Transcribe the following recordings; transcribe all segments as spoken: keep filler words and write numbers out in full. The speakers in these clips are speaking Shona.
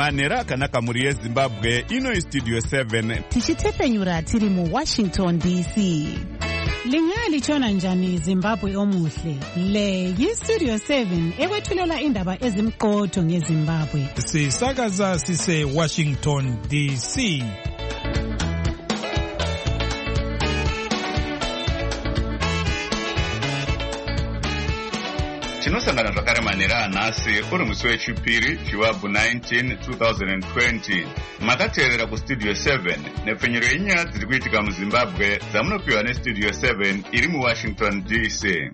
manera akanaka muri yeZimbabwe ino studio seven tichitefenyura tiri mu Washington D C. Lingali chona njani Zimbabwe omuhle. Le yi Studio seven ekwethulela indaba ezimqotho ngeZimbabwe. Sisakaza sise Washington D C. tinosangana zvakare manera anhasi uri musi wechipiri chiwabvu nineteen twenty twenty makateerera kustudio seven nepfenyuro yenyaya dziri kuitika muZimbabwe dzamunopiwa nestudio seven iri muWashington D C.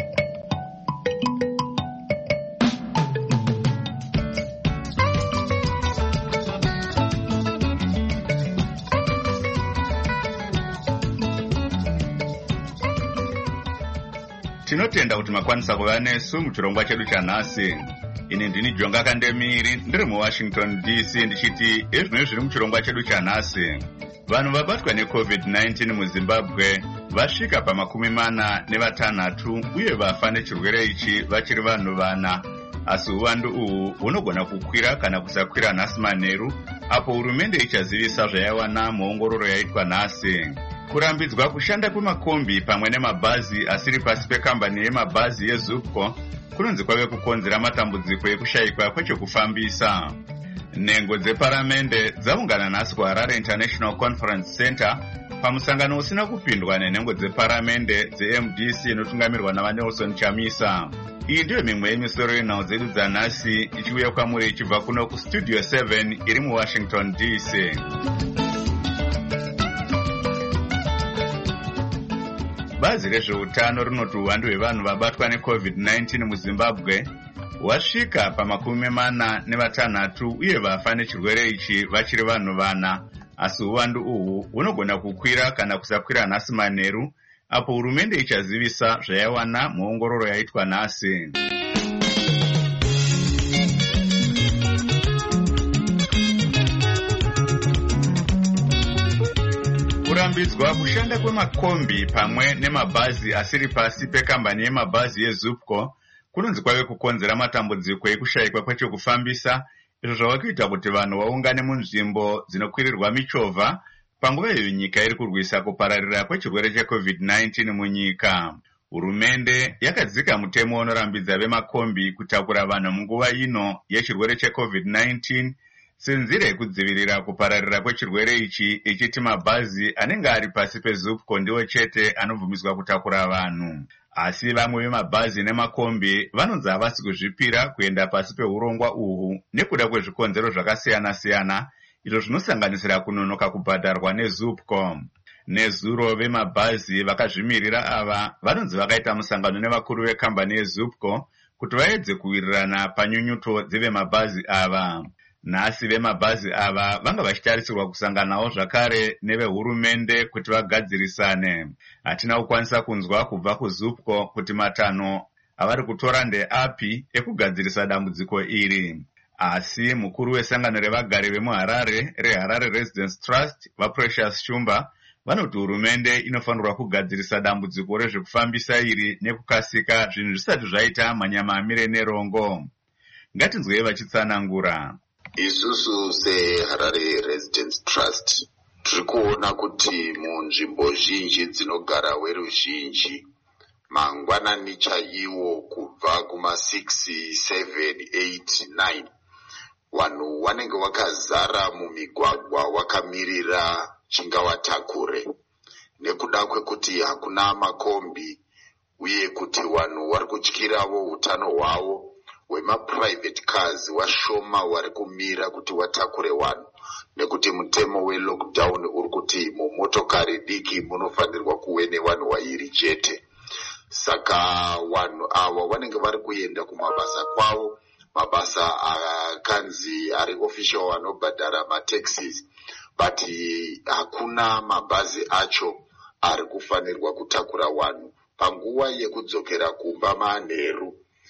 tinotenda kuti makwanisa kuva nesu muchirongwa chedu chanhasi. Ini ndini Jonga Kandemiri ndiri muWashington D C ndichiti ezvino zviri muchirongwa chedu chanhasi. Vanhu vabatwa necovid nineteen muZimbabwe vasvika pamakumi mana nevatanhatu uye vafa nechirwere ichi vachiri vanhu vana. Asi uwandu uhu hunogona kukwira kana kusakwira nhasi manheru apo hurumende ichazivisa zvayawana muongororo yaitwa nhasi. Kurambidzwa kushanda kwemakombi pamwe nemabhazi asiri pasi pekambani yemabhazi yeZupco kunonzi kwave kukonzera matambudziko ekushayikwa kwechekufambisa. Nhengo dzeparamende dzaungana nhasi kuHarare International Conference Center pamusangano usina kupindwa nenhengo dzeparamende dze-M D C inotungamirwa navaNelson Chamisa. Iyi ndiyo mimwe yemisoro yenhau dzedu dzanhasi ichiuya kwamuri ichibva kuno kustudio seven iri muWashington D C. Bazi rezveutano rinoti uwandu hwevanhu vabatwa necovid nineteen muZimbabwe wasvika pamakumi mana nevatanhatu uye vafa nechirwere ichi vachiri vanhu vana. Asi uwandu uhu hunogona kukwira kana kusakwira nhasi manheru apo hurumende ichazivisa zvayawana muongororo yaitwa nhasi. Kurambidzwa kushanda kwemakombi pamwe nemabhazi asiri pasi pekambani yemabhazi yeZupco kunonzi kwave kukonzera matambudziko ekushayikwa kwechekufambisa, izvo zvava kuita kuti vanhu vaungane munzvimbo dzinokwirirwa michovha panguva iyo nyika iri kurwisa kupararira kwechirwere checovid nineteen munyika. Hurumende yakadzika mutemo unorambidza vemakombi kutakura vanhu munguva ino yechirwere checovid nineteen senzira yekudzivirira kupararira kwechirwere ichi, ichiti mabhazi anenge ari pasi peZupco ndiwo chete anobvumiswa kutakura vanhu. Asi vamwe vemabhazi nemakombi vanonzi havasi kuzvipira kuenda pasi peurongwa uhu nekuda kwezvikonzero zvakasiyana-siyana, izvo zvinosanganisira kunonoka kubhadharwa neZupco. Nezuro vemabhazi vakazvimirira ava vanonzi vakaita musangano nevakuru vekambani yeZupco kuti vaedze kuwirirana panyunyuto dzevemabhazi ava. Nhasi vemabhazi ava vanga vachitarisirwa kusanganawo zvakare nevehurumende kuti vagadzirisane. Hatina kukwanisa kunzwa kubva kuZupco kuti matanho avari kutora ndeapi ekugadzirisa dambudziko iri. Asi mukuru wesangano revagari vemuHarare reHarare Residence Trust vaPrecious Shumba vanoti hurumende inofanirwa kugadzirisa dambudziko rezvekufambisa iri nekukasika zvinhu zvisati zvaita manyama amire nerongo. Ngatinzwei vachitsanangura. Isusu seHarare Residence Trust tiri kuona kuti munzvimbo zhinji dzinogara veruzhinji mangwanani chaiwo kubva kuma six, seven, eight, nine vanhu vanenge vakazara mumigwagwa vakamirira chingavatakure nekuda kwekuti hakuna makombi uye kuti vanhu vari kutyirawo utano hwavo hwemaprivate cars washoma wari kumira kuti watakure vanhu nekuti mutemo welockdown uri kuti mumotokari diki munofanirwa kuve nevanhu vairi chete. Saka vanhu ava vanenge vari kuenda kumabasa kwavo, mabasa akanzi ari official anobhadhara mataxis, but hakuna mabhazi acho ari kufanirwa kutakura vanhu. Panguva yekudzokera kumba manheru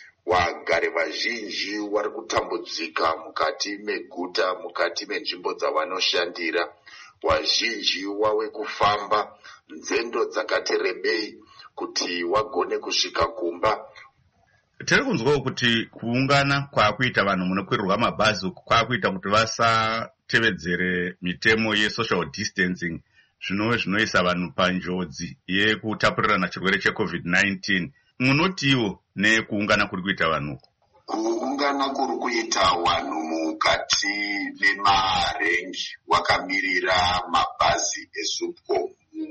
vagari vazhinji vari kutambudzika mukati meguta, mukati menzvimbo dzavanoshandira. Vazhinji wave kufamba nzendo dzakati rebei kuti wagone kusvika kumba. Tiri kunzwawo kuti kuungana kwakuita vanhu munokwirirwa mabhazi kwakuita kuti vasatevedzere mitemo ye-social distancing zvinove zvinoisa vanhu panjodzi yekutapurirana chirwere checovid nineteen. Munotiwo nekuungana kuri kuita vanhu? Kuungana kuri kuita vanhu mukati memarengi wakamirira mabhazi eZUPCO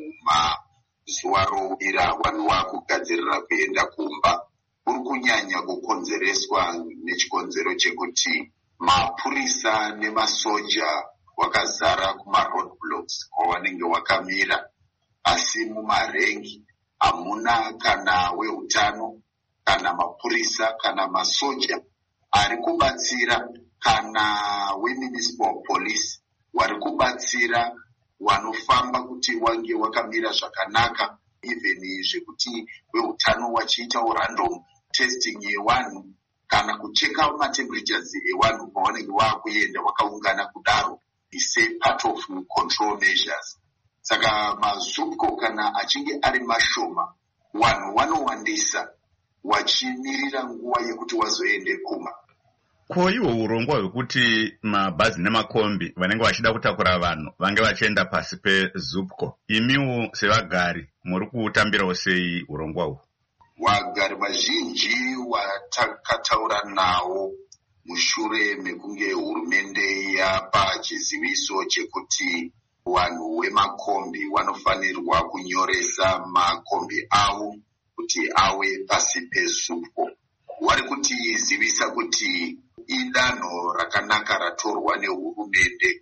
mumazuva rovira vanhu vakugadzirira kuenda kumba kuri kunyanya kukonzereswa nechikonzero chekuti mapurisa nemasoja wakazara kuma-roadblocks kwavanenge wakamira, asi mumarengi hamuna kana weutano kana mapurisa kana masoja ari kubatsira kana we-municipal police wari kubatsira wanofamba kuti wange wakamira zvakanaka, even zvekuti weutano wachiita random testing yevanhu kana kucheka matemperatures evanhu pavanenge vakuenda vakaungana kudaro, is a part of control measures. Saka maZUPCO kana achinge ari mashoma vanhu vanowandisa wachimirira nguva yekuti wazoende kuma. Ko iwo urongwa hwekuti mabhazi nemakombi vanenge vachida kutakura vanhu vange vachienda pasi peZUPCO, imiwo sevagari muri kutambirawo sei urongwa hwu? Vagari vazhinji watakataura nawo mushure mekunge hurumende yapa chiziviso chekuti vanhu vemakombi vanofanirwa kunyoresa makombi avo kuti ave pasi peZUPCO. Vari kutizivisa kuti idanho rakanaka ratorwa nehurumende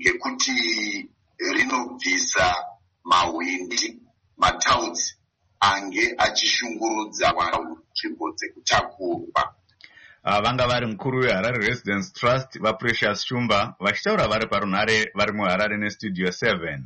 ngekuti rinobvisa mawindi matauns ange achishungurudza vanhu nzvimbo dzekutakurwa. Vanga vari mukuru weHarare Residence Trust vaPrecious Shumba vachitaura vari parunhare vari muHarare neStudio seven.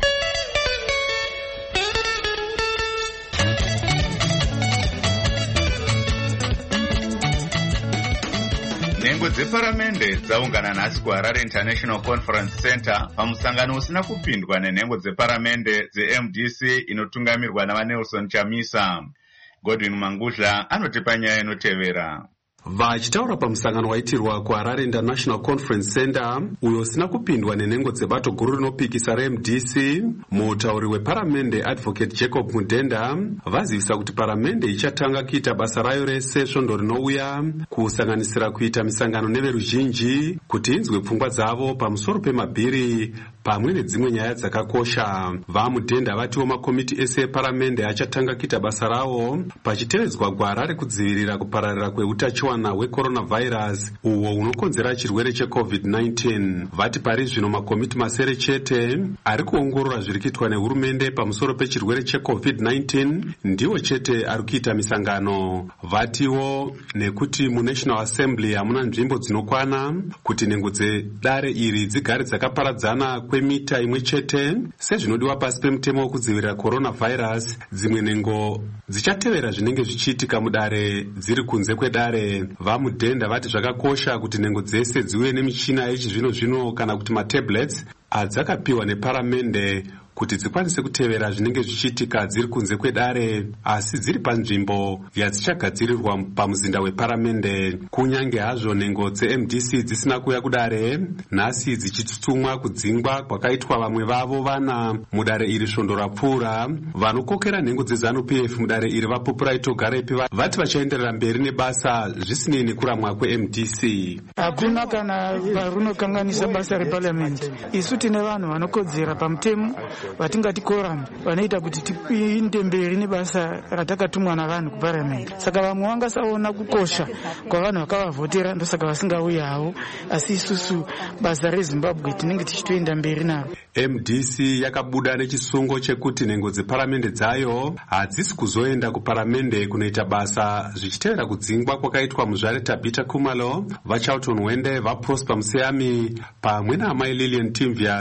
Nhengo dzeparamende dzaungana nhasi kuHarare International Conference Center pamusangano usina kupindwa nenhengo dzeparamende dze-M D C inotungamirwa navaNelson Chamisa. Godwin Mangudla anotipa nyaya inotevera. Vachitaura pamusangano waitirwa kuHarare International Conference Center uyo usina kupindwa nenhengo dzebato guru rinopikisa re-M D C, mutauri weparamende Advocate Jacob Mudenda vazivisa kuti paramende ichatanga kuita basa rayo rese svondo rinouya, kusanganisira kuita misangano neveruzhinji kuti inzwe pfungwa dzavo pamusoro pemabhiri pamwe nedzimwe nyaya dzakakosha. VaMudenda vatiwo makomiti ese eparamende achatanga kuita basa rawo pachitevedzwa gwara rekudzivirira kupararira kweutachiwana hwecoronavirus uwo unokonzera chirwere checovid nineteen. Vati pari zvino makomiti masere chete ari kuongorora zviri kuitwa nehurumende pamusoro pechirwere checovid nineteen ndiwo chete ari kuita misangano. Vatiwo nekuti muNational Assembly hamuna nzvimbo dzinokwana kuti nhengo dzedare iri dzigare dzakaparadzana kwemita imwe chete sezvinodiwa pasi pemutemo wekudzivirira coronavirus, dzimwe nhengo dzichatevera zvinenge zvichiitika mudare dziri kunze kwedare. VaMudenda vati zvakakosha kuti nhengo dzese dziuye nemichina yechizvino zvino kana kuti matablets adzakapiwa neparamende kuti dzikwanise kutevera zvinenge zvichiitika dziri kunze kwedare asi dziri panzvimbo yadzichagadzirirwa pamuzinda weparamende. Kunyange hazvo nhengo dze-M D C dzisina kuya kudare, nhasi dzichitutumwa kudzingwa kwakaitwa vamwe vavo vana mudare iri svondo rapfuura. Vanokokera nhengo dzeZANU-P F mudare iri vaPupurai Togarepi vati vachaenderera mberi nebasa zvisinei nekuramwa kwe-M D C. Hakuna kana varunokanganisa basa reparliament. Isu tine vanhu vanokodzera pamutemo vatingati quorum vanoita kuti tipinde mberi nebasa ratakatumwa navanhu kuparliament. Saka vamwe vangasaona kukosha kwavanhu vakavavhotera ndosaka vasingauyi havo, asi isusu basa reZimbabwe tinenge tichitoenda mberi naro. M D C yakabuda nechisungo chekuti nhengo dzeparamende dzayo hadzisi kuzoenda kuparamende kunoita basa zvichitevera kudzingwa kwakaitwa muzvare Tabita Khumalo, vaCharlton Wende, vaProsper Museyami pamwe naamai Lillian Timvias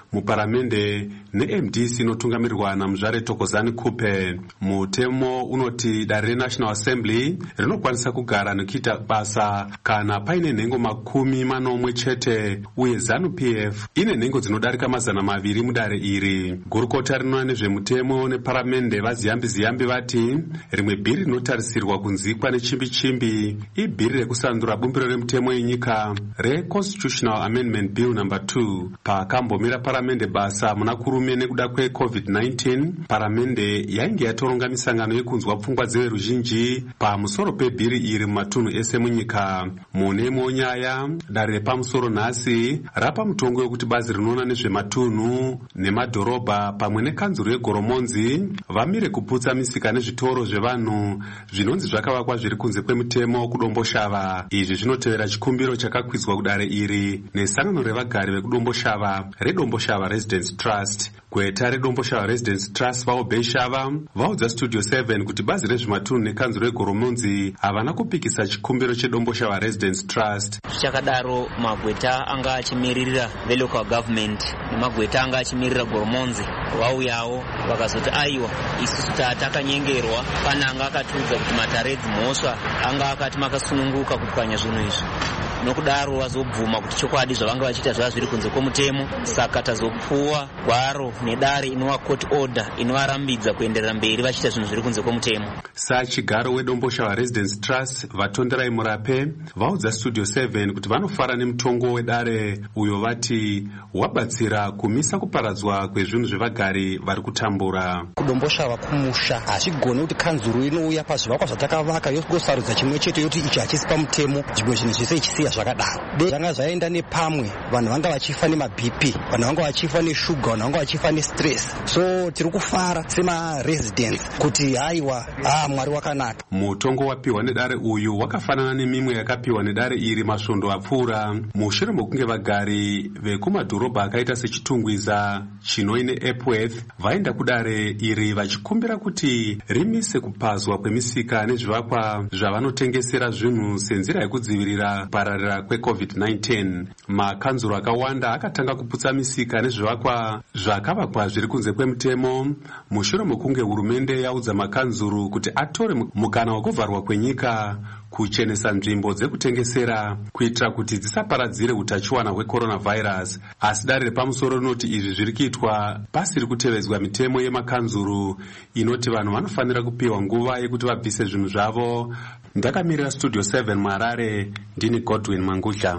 muparamende ne-M D C inotungamirirwa namuzvare Thokozani Kupe. Mutemo unoti dare reNational Assembly rinokwanisa kugara nekuita basa kana paine nhengo makumi manomwe chete, uye ZANU-P F ine nhengo dzinodarika mazana maviri mudare iri. Gurukota rinoona nezvemutemo neparamende vaziyambi ziyambi vati rimwe bhiri rinotarisirwa kunzikwa nechimbi-chimbi ibhiri rekusandura bumbiro remutemo yenyika re-Constitutional Amendment Bill number two. Pakambomira paramende basa muna kurume nekuda kwe-COVID nineteen, paramende yainge yatoronga misangano yekunzwa pfungwa dzeveruzhinji pamusoro pebhiri iri mumatunhu ese munyika. Mune monyaya dare repamusoro nhasi rapa mutongo wekuti bazi rinoona nezvematunhu nemadhorobha pamwe nekanzuro yegoromonzi vamire kuputsa misika nezvitoro zvevanhu zvinonzi zvakavakwa zviri kunze kwemutemo kudomboshava. Izvi zvinotevera chikumbiro chakakwidzwa kudare iri nesangano revagari vekudomboshava redomboshava Residence Trust. Gweta redomboshava Residence Trust vaobhei shava vaudza Studio seven kuti bazi rezvematunhu nekanzuro yegoromonzi havana kupikisa chikumbiro chedomboshava Residence Trust. Zvichakadaro magweta anga achimirira velocal government nemagweta anga achimirira goromonzi vauyawo vakazoti aiwa isusu takanyengerwa. Pana anga akatiudza kuti mataredzi mhosva anga akati makasununguka kupwanya zvinhu izvi, nokudaro vazobvuma kuti chokwadi zvavanga vachiita zvava zviri kunze kwomutemo. Saka tazopuwa gwaro nedare inova court order inovarambidza kuenderera mberi vachiita zvinhu zviri kunze kwomutemo. Sachigaro wedomboshava Residence Trust vatonderai murape vaudza Studio seven kuti vanofara nemutongo wedare uyo vati wabatsira kumisa kuparadzwa kwezvinhu zvevagari vari kutambura. Kudomboshava kumusha hazvigone kuti kanzuro inouya pazvivakwa zvatakavaka yosarudza chimwe chete yoti ichi hachisi pamutemo, zvimwe zvinhu zvese ichisiya zvakadaro. De zvanga zvaenda nepamwe, vanhu vanga vachifa nema-B P, vanhu vanga vachifa neshuga, vanhu vanga vachifa nestress. So tiri kufara sema-residents kuti haiwa, ah, Mwari wakanaka. Mutongo wapiwa nedare uyu wakafanana nemimwe yakapiwa nedare iri masvondo apfuura mushure mokunge vagari vekumadhorobha akaita sechitungwiza chinoine Epworth vaenda kudare iri vachikumbira kuti rimise kupazwa kwemisika nezvivakwa zvavanotengesera zvinhu senzira yekudzivirira kupararira kwe-COVID nineteen. Makanzuro akawanda akatanga kuputsa misika nezvivakwa zvakavakwa zviri kunze kwemutemo mushure mokunge hurumende yaudza makanzuro kuti atore mukana wekuvharwa kwenyika kuchenesa nzvimbo dzekutengesera kuitira kuti dzisaparadzire utachiwana hwecoronavirus. Asi dare repamusoro rinoti izvi zviri kuitwa pasiri kutevedzwa mitemo yemakanzuro inoti vanhu vanofanira kupiwa nguva yekuti vabvise zvinhu zvavo. Ndakamirira Studio seven muHarare, ndini Godwin Mangudla.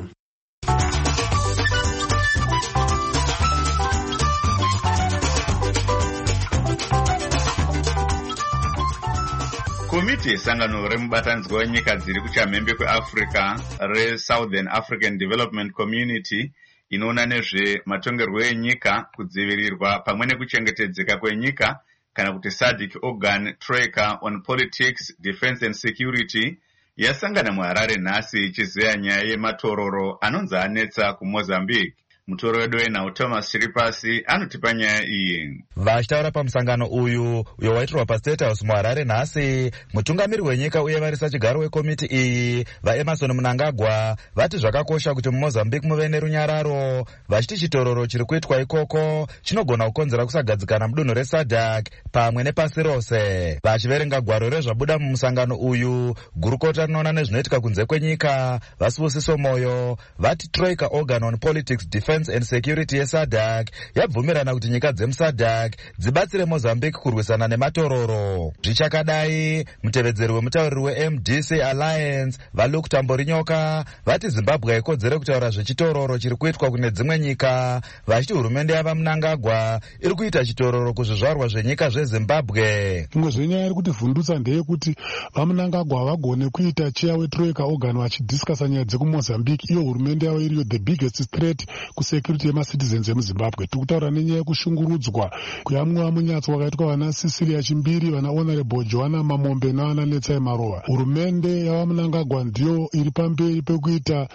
Komiti yesangano remubatanidzwa wenyika dziri kuchamhembe kweAfrica reSouthern African Development Community inoona nezvematongerwo enyika, kudzivirirwa pamwe nekuchengetedzeka kwenyika kana kuti SADC Organ Troika on Politics, Defense and Security yasangana muHarare nhasi ichizeya nyaya yematororo anonzi anetsa kuMozambique. Mutoro wedu wenhau Thomas Chiripasi anotipa nyaya iyi. Vachitaura pamusangano uyu uyo waitirwa paState House muHarare nhasi, mutungamiri wenyika uye varisa chigaro wekomiti iyi vaEmerson Mnangagwa vati zvakakosha kuti muMozambique muve nerunyararo, vachiti chitororo chiri kuitwa ikoko chinogona kukonzera kusagadzikana mudunhu reSADC pamwe nepasi rose. Vachiverenga gwaro rezvabuda mumusangano uyu, gurukota rinoona nezvinoitika kunze kwenyika Vasibusiso Moyo vati Troika Organ on Politics, Defense and Security yeSADC yabvumirana kuti nyika dzemuSADC dzibatsire Mozambique kurwisana nematororo. Zvichakadai, mutevedzeri wemutauriri weM D C Alliance vaLuke Tamborinyoka vati Zimbabwe haikodzere kutaura zvechitororo chiri kuitwa kune dzimwe nyika, vachiti hurumende yavaMnangagwa iri kuita chitororo kuzvizvarwa zvenyika zveZimbabwe. Imwe zvenyaya iri kutivhundutsa ndeyekuti vaMnangagwa vagone kuita cheya weTroika Organ vachidhiskasa nyaya dzekuMozambique, iyo hurumende yavo iriyo the biggest threat security yemacitizens emuZimbabwe. Tikutaura nenyaya yekushungurudzwa kuyamwe vamunyatso wakaitwa vana Cecilia Chimbiri, vana Honorable Joanna Mamombe navana Netsai Marova. Hurumende yavaMnangagwa ndiyo iri pamberi pekuita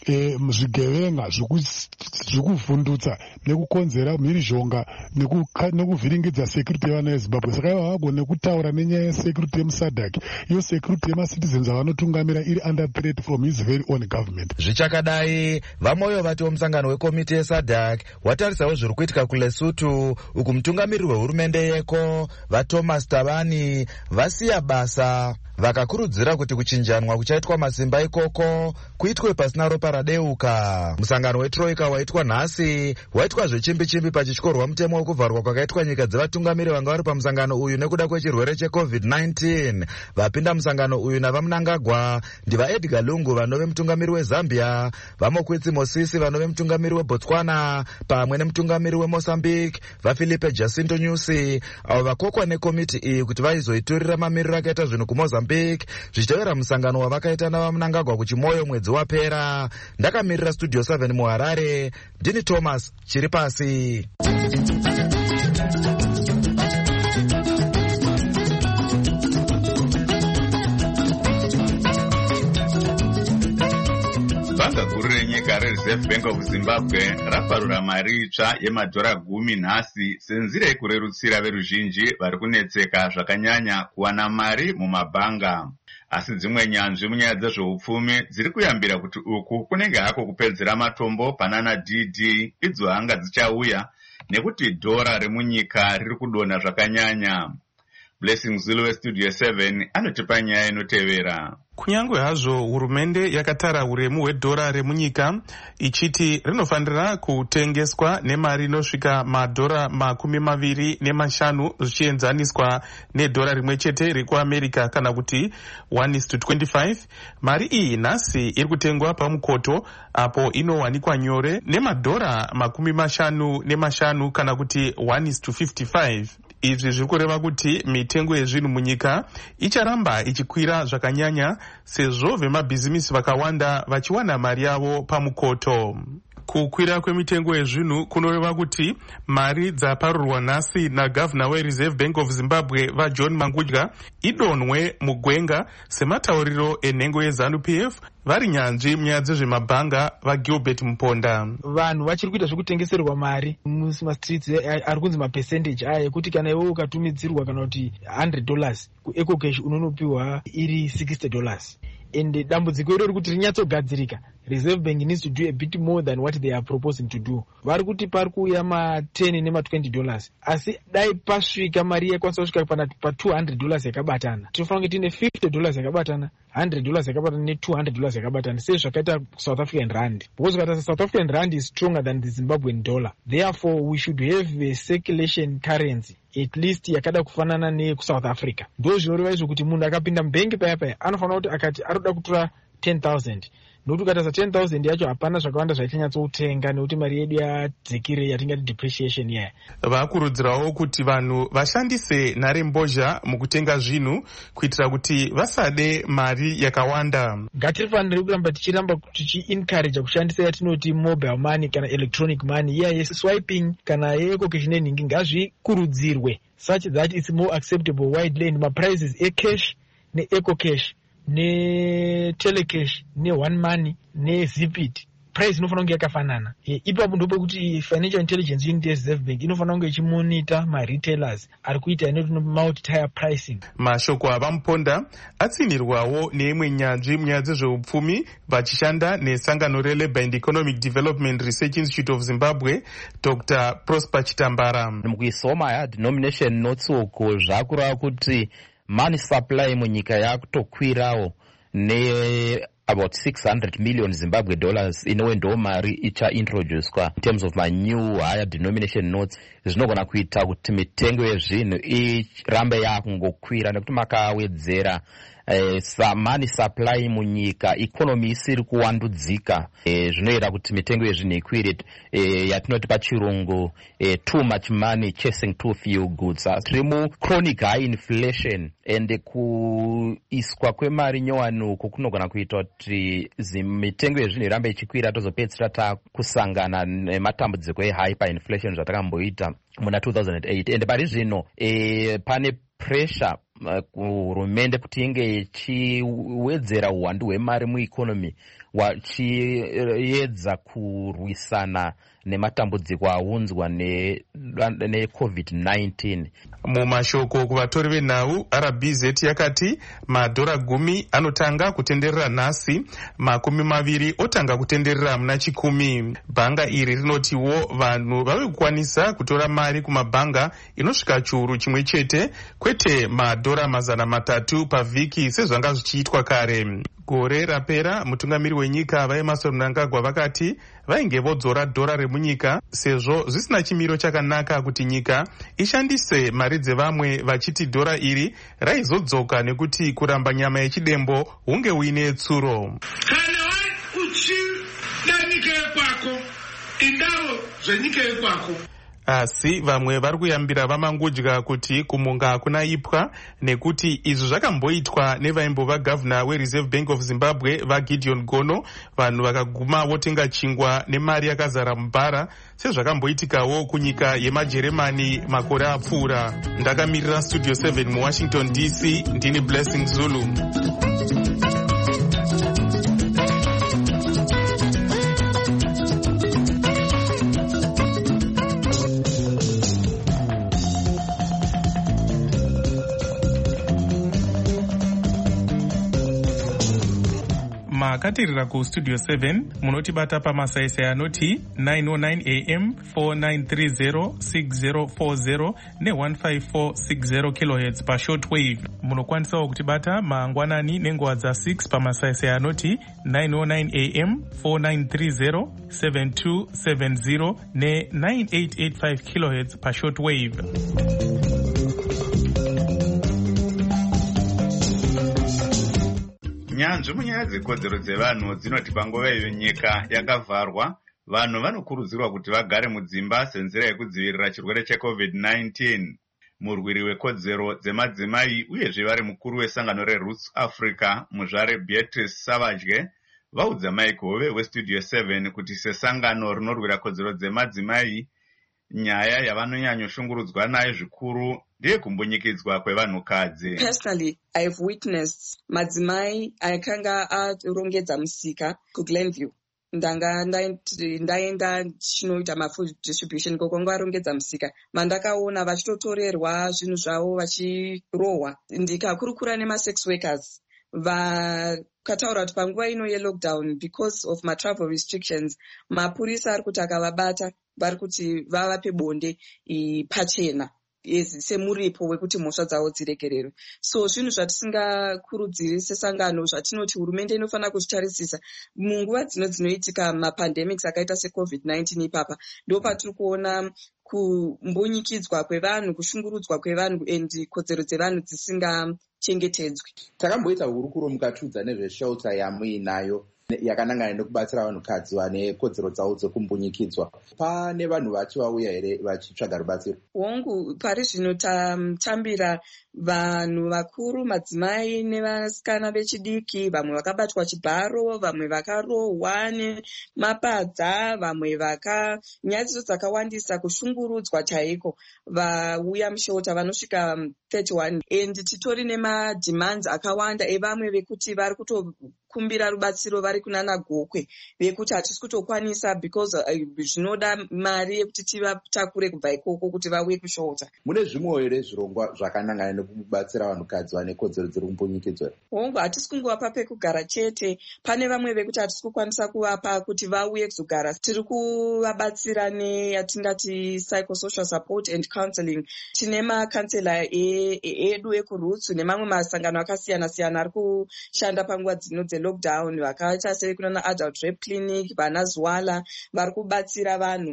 zvigevenga zvekuvhundutsa nekukonzera mhirizhonga nekuvhiringidza security yevana vezimbabwe. Saka ivo havagone kutaura nenyaya yesecurity yemusadhak. Iyo security yemacitizens avanotungamira iri under threat from his very own government. Zvichakadai, vamweyo vati womusangano wekomiti yesadhak watarisawo zviri kuitika kuLesotho, uku mutungamiriri wehurumende yeko vaThomas Thabane vasiya basa vakakurudzira kuti kuchinjanwa kuchaitwa masimba ikoko kuitwe pasina ropa radeuka. Musangano wetroika waitwa nhasi waitwa zvechimbi-chimbi pachityorwa mutemo wekuvharwa kwakaitwa nyika dzevatungamiri vanga vari pamusangano uyu nekuda kwechirwere checovid nineteen. Vapinda musangano uyu navaMnangagwa ndiva Edgar Lungu vanove mutungamiri weZambia, vaMokwetsi Mosisi vanove mutungamiri weBotswana pamwe nemutungamiri weMozambique vaFilipe Jacinto Nyusi, avo vakokwa nekomiti iyi kuti vaizoiturira mamiriro akaita zvinhu kuMozambique zvichitevera musangano wavakaita navaMnangagwa kuchimoyo mwedzi wapera. Ndakamirira studio seven muHarare, ndini Thomas Chiripasi. Bhanga guru renyika reReserve Bank of Zimbabwe raparura mari itsva yemadhora gumi nhasi senzira yekurerutsira veruzhinji vari kunetseka zvakanyanya kuwana mari mumabhanga. Asi dzimwe nyanzvi munyaya dzezveupfumi dziri kuyambira kuti uku kunenge hako kupedzera matombo panana D D idzo hanga dzichauya nekuti dhora remunyika riri kudonha zvakanyanya. Blessing Zulu weStudio seven anotipa nyaya inotevera. Kunyangwe hazvo hurumende yakatara uremu hwedhora remunyika ichiti rinofanira kutengeswa nemari inosvika madhora makumi maviri nemashanu zvichienzaniswa nedhora rimwe chete rekuAmerica kana kuti one is to twenty-five, mari iyi nhasi iri kutengwa pamukoto apo inowanikwa nyore nemadhora makumi mashanu nemashanu kana kuti one is to fifty-five. Izvi zviri kureva kuti mitengo yezvinhu munyika icharamba ichikwira zvakanyanya sezvo vemabhizimisi vakawanda vachiwana mari yavo pamukoto. Kukwira kwemitengo yezvinhu kunoreva kuti mari dzaparurwa nhasi nagavhuna weReserve Bank of Zimbabwe vaJohn Mangudya idonhwe mugwenga sematauriro enhengo yeZANU P F vari nyanzvi munyaya dzezvemabhanga vaGilbert Muponda. Vanhu vachiri kuita zvekutengeserwa mari mumastreets ari kunzi mapercentage aya ekuti kana iwe ukatumidzirwa kana kuti one hundred dollars kuEcocash unonopiwa iri sixty dollars. And dambudziko iro rikuti rinyatsogadzirika. Reserve Bank needs to do a bit more than what they are proposing to do. Vari kuti pari kuuya ma ten nema twenty dollars. Asi dai pasvika mari yakwanisa kusvika pana pa two hundred dollars yakabatana. Tinofanira kuti tine fifty dollars yakabatana, one hundred dollars yakabatana ne two hundred dollars yakabatana. Sei zvakaita South African rand. Because ukatasa South African rand is stronger than the Zimbabwean dollar. Therefore we should have a circulation currency at least yakada kufanana neSouth Africa. Ndo zvinoreva izvo kuti munhu akapinda mubhengi paya paya anofanira kuti akati aroda kutora ten thousand. Nokuti ukatasa ten thousand yacho hapana zvakawanda zvaichanyatsotenga nekuti mari yedu yadzikire yatingati depreciation yaya. Vakurudzirawo kuti vanhu vashandise nhare mbozha mukutenga zvinhu kuitira kuti vasade mari yakawanda. Ngatifanire kuramba tichiramba tichi-encourage kushandisa yatinoti mobile money kana electronic money iya yeswiping kana yeEcocash nenhingi ngazvikurudzirwe such that it's more acceptable widely and maprices ecash neEcocash ne-telecash ne-one money ne-zipit price inofanira kunge yakafanana. Ipapo ndipo kuti financial intelligence unit yeReserve Bank inofanira kunge ichimonita ma-retailers ari kuita inoti multi-tier pricing. Mashoko avaMuponda atsinirwawo neimwe nyanzvi munyaya dzezveupfumi vachishanda nesangano reLabour and Economic Development Research Institute of Zimbabwe, Doctor Prosper Chitambara. Mukuisawo ma-denomination notes uko zvakureva kuti money supply munyika yakutokwirawo ne about six hundred million Zimbabwe dollars inove ndo mari ichaintroduced in terms of my new higher denomination notes. Zvinogona kuita kuti mitengo yezvinhu irambe yakungokwira nekuti makawedzera Eh, sa money supply munyika economy isiri kuwandudzika eh, zvinoita kuti mitengo yezvinhu ikwire eh, yatinoti pachirungu eh, too much money chasing too few goods. Tiri mu chronic high inflation and kuiswa kwemari nyowani uko kunogona kuita kuti mitengo yezvinhu irambe ichikwira tozopedzisira takusangana nematambudziko ehyperinflation zvatakamboita muna two thousand eight. And pari zvino eh, pane pressure kuhurumende kuti inge ichiwedzera uwandu hwemari muikonomi wachiedza kurwisana nematambudziko aunzwa necovid nineteen. Mumashoko kuvatori venhau, R B Z yakati madhora gumi anotanga kutenderera nhasi, makumi maviri otanga kutenderera muna chikumi. Bhanga iri rinotiwo vanhu vave kukwanisa kutora mari kumabhanga inosvika chiuru chimwe chete, kwete madhora mazana matatu pavhiki sezvanga zvichiitwa kare. Gore rapera mutungamiri wenyika vaEmmerson Mnangagwa vakati vainge vodzora dhora remunyika sezvo zvisina chimiro chakanaka kuti nyika ishandise mari dzevamwe, vachiti dhora iri raizodzoka nekuti kuramba nyama yechidembo hunge uine tsuro. Kana uchida nyika yekwako, indaro zvenyika yekwako. Asi vamwe vari kuyambira vamangudya kuti kumunga hakuna ipwa, nekuti izvi zvakamboitwa nevaimbova gavhuna weReserve Bank of Zimbabwe vaGideon Gono, vanhu vakaguma votenga chingwa nemari yakazara mubhara sezvakamboitikawo kunyika yemajeremani makore apfuura. Ndakamirira Studio seven muWashington D C, ndini Blessing Zulu. Makatirira ku Studio seven munotibata pamasaisai anoti nine oh nine A M, four nine three zero, six zero four zero ne one five four six zero kilohertz pa shortwave. Munokwanisawo kutibata mangwanani nenguva dza six pamasaisai anoti nine oh nine A M, four nine three zero, seven two seven zero ne nine eight eight five kilohertz pa shortwave. Nyanzvi munyaya dzekodzero dzevanhu dzinoti panguva iyo nyika yakavharwa, vanhu vanokurudzirwa kuti vagare mudzimba senzira yekudzivirira chirwere checovid nineteen. Murwiri wekodzero dzemadzimai uyezve vari mukuru wesangano reRoots Africa, muzvare Beatrice Savage, vaudza Mike Hove weStudio seven kuti sesangano rinorwira kodzero dzemadzimai, nyaya yavanonyanyoshungurudzwa nayo zvikuru ndiye kumbunyikidzwa kwevanhukadzi. Personally, I've witnessed madzimai akanga arongedza musika kuGlenview. Ndanga ndaenda chinoita mafood distribution kokonga arongedza musika. Mandakaona vachitotorerwa zvinhu zvavo vachirohwa. Ndikakurukura nemasex workers vakataura kuti panguva ino yelockdown, because of matravel restrictions, mapurisa ari kuti akavabata vari kuti vavape bonde pachena semuripo wekuti mhosva dzavo dziregererwe. So zvinhu zvatisingakurudziri sesangano, zvatinoti hurumende inofanira kuzvitarisisa munguva dzino dzinoitika mapandemics akaita secovid nineteen. Ipapa ndo patiri kuona kumbunyikidzwa kwevanhu, kushungurudzwa kwevanhu and kodzero dzevanhu dzisingachengetedzwi. Takamboita hurukuro mukatiudza nezveshelter yamuinayo yakanangana nekubatsira vanhukadzi vane kodzero dzavo dzekumbunyikidzwa. Pane vanhu vachi vauya here vachitsvaga rubatsiro? Hongu, pari zvino tatambira vanhu vakuru, madzimai nevasikana vechidiki, vamwe vakabatwa chibharo, vamwe vakarohwa nemapadza, vamwe vaka nyadziso dzakawandisa, kushungurudzwa chaiko, vauya mushelter vanosvika thirty-one. And titori nemademands akawanda evamwe vekuti vari kutokumbira rubatsiro vari kunana gokwe, vekuti hatisi kutokwanisa because uh, zvinoda mari yekuti tivatakure kubva ikoko kuti vauye kushelter. Mune zvimwe here zvirongwa zvakanangana nekubatsira vanhukadzi vane kodzero dziri kumbunyikidzwa? Hongu, hatisi kungovapa pekugara chete. Pane vamwe vekuti hatisi kukwanisa kuvapa kuti vauye kuzogara. Tiri kuvabatsira neyatingati psychosocial support and counseling. Tine makansela edu ekuRoots nemamwe masangano akasiyana siyana ari kushanda panguva dzino dzelockdown, vakaita sekunana adult rep clinic, vana Zwala, vari kubatsira vanhu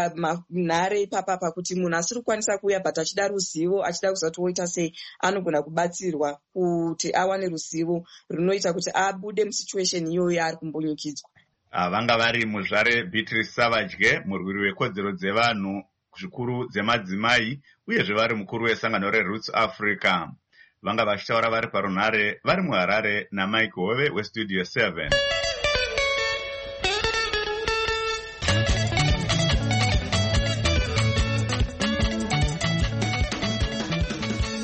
panhare ipapa pakuti munhu asiri kukwanisa kuuya but achida ruzivo, achida kuzati woita sei, anogona kubatsirwa kuti awane ruzivo runoita kuti abude musituation iyoyo ari kumbunyikidzwa. Vanga vari muzvare Beatrice Savage, murwiri wekodzero dzevanhu zvikuru dzemadzimai, uyezve vari mukuru wesangano reRoots Africa. Vanga vachitaura vari parunhare vari muHarare naMike Hove weStudio seven.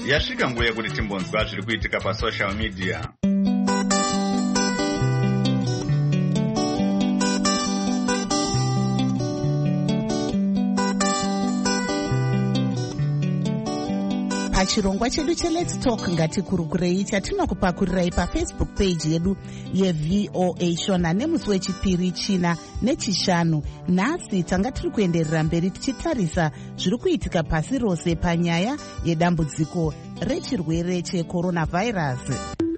yasvika nguva yekuti timbonzwa zviri kuitika pasocial media. Pachirongwa chedu cheLet's Talk ngatikurukurei chatinokupakurirai pafacebook page yedu yeV O A Shona nemusi wechipiri, china nechishanu. Nhasi tanga tiri kuenderera mberi tichitarisa zviri kuitika pasi rose panyaya yedambudziko rechirwere checoronavirus.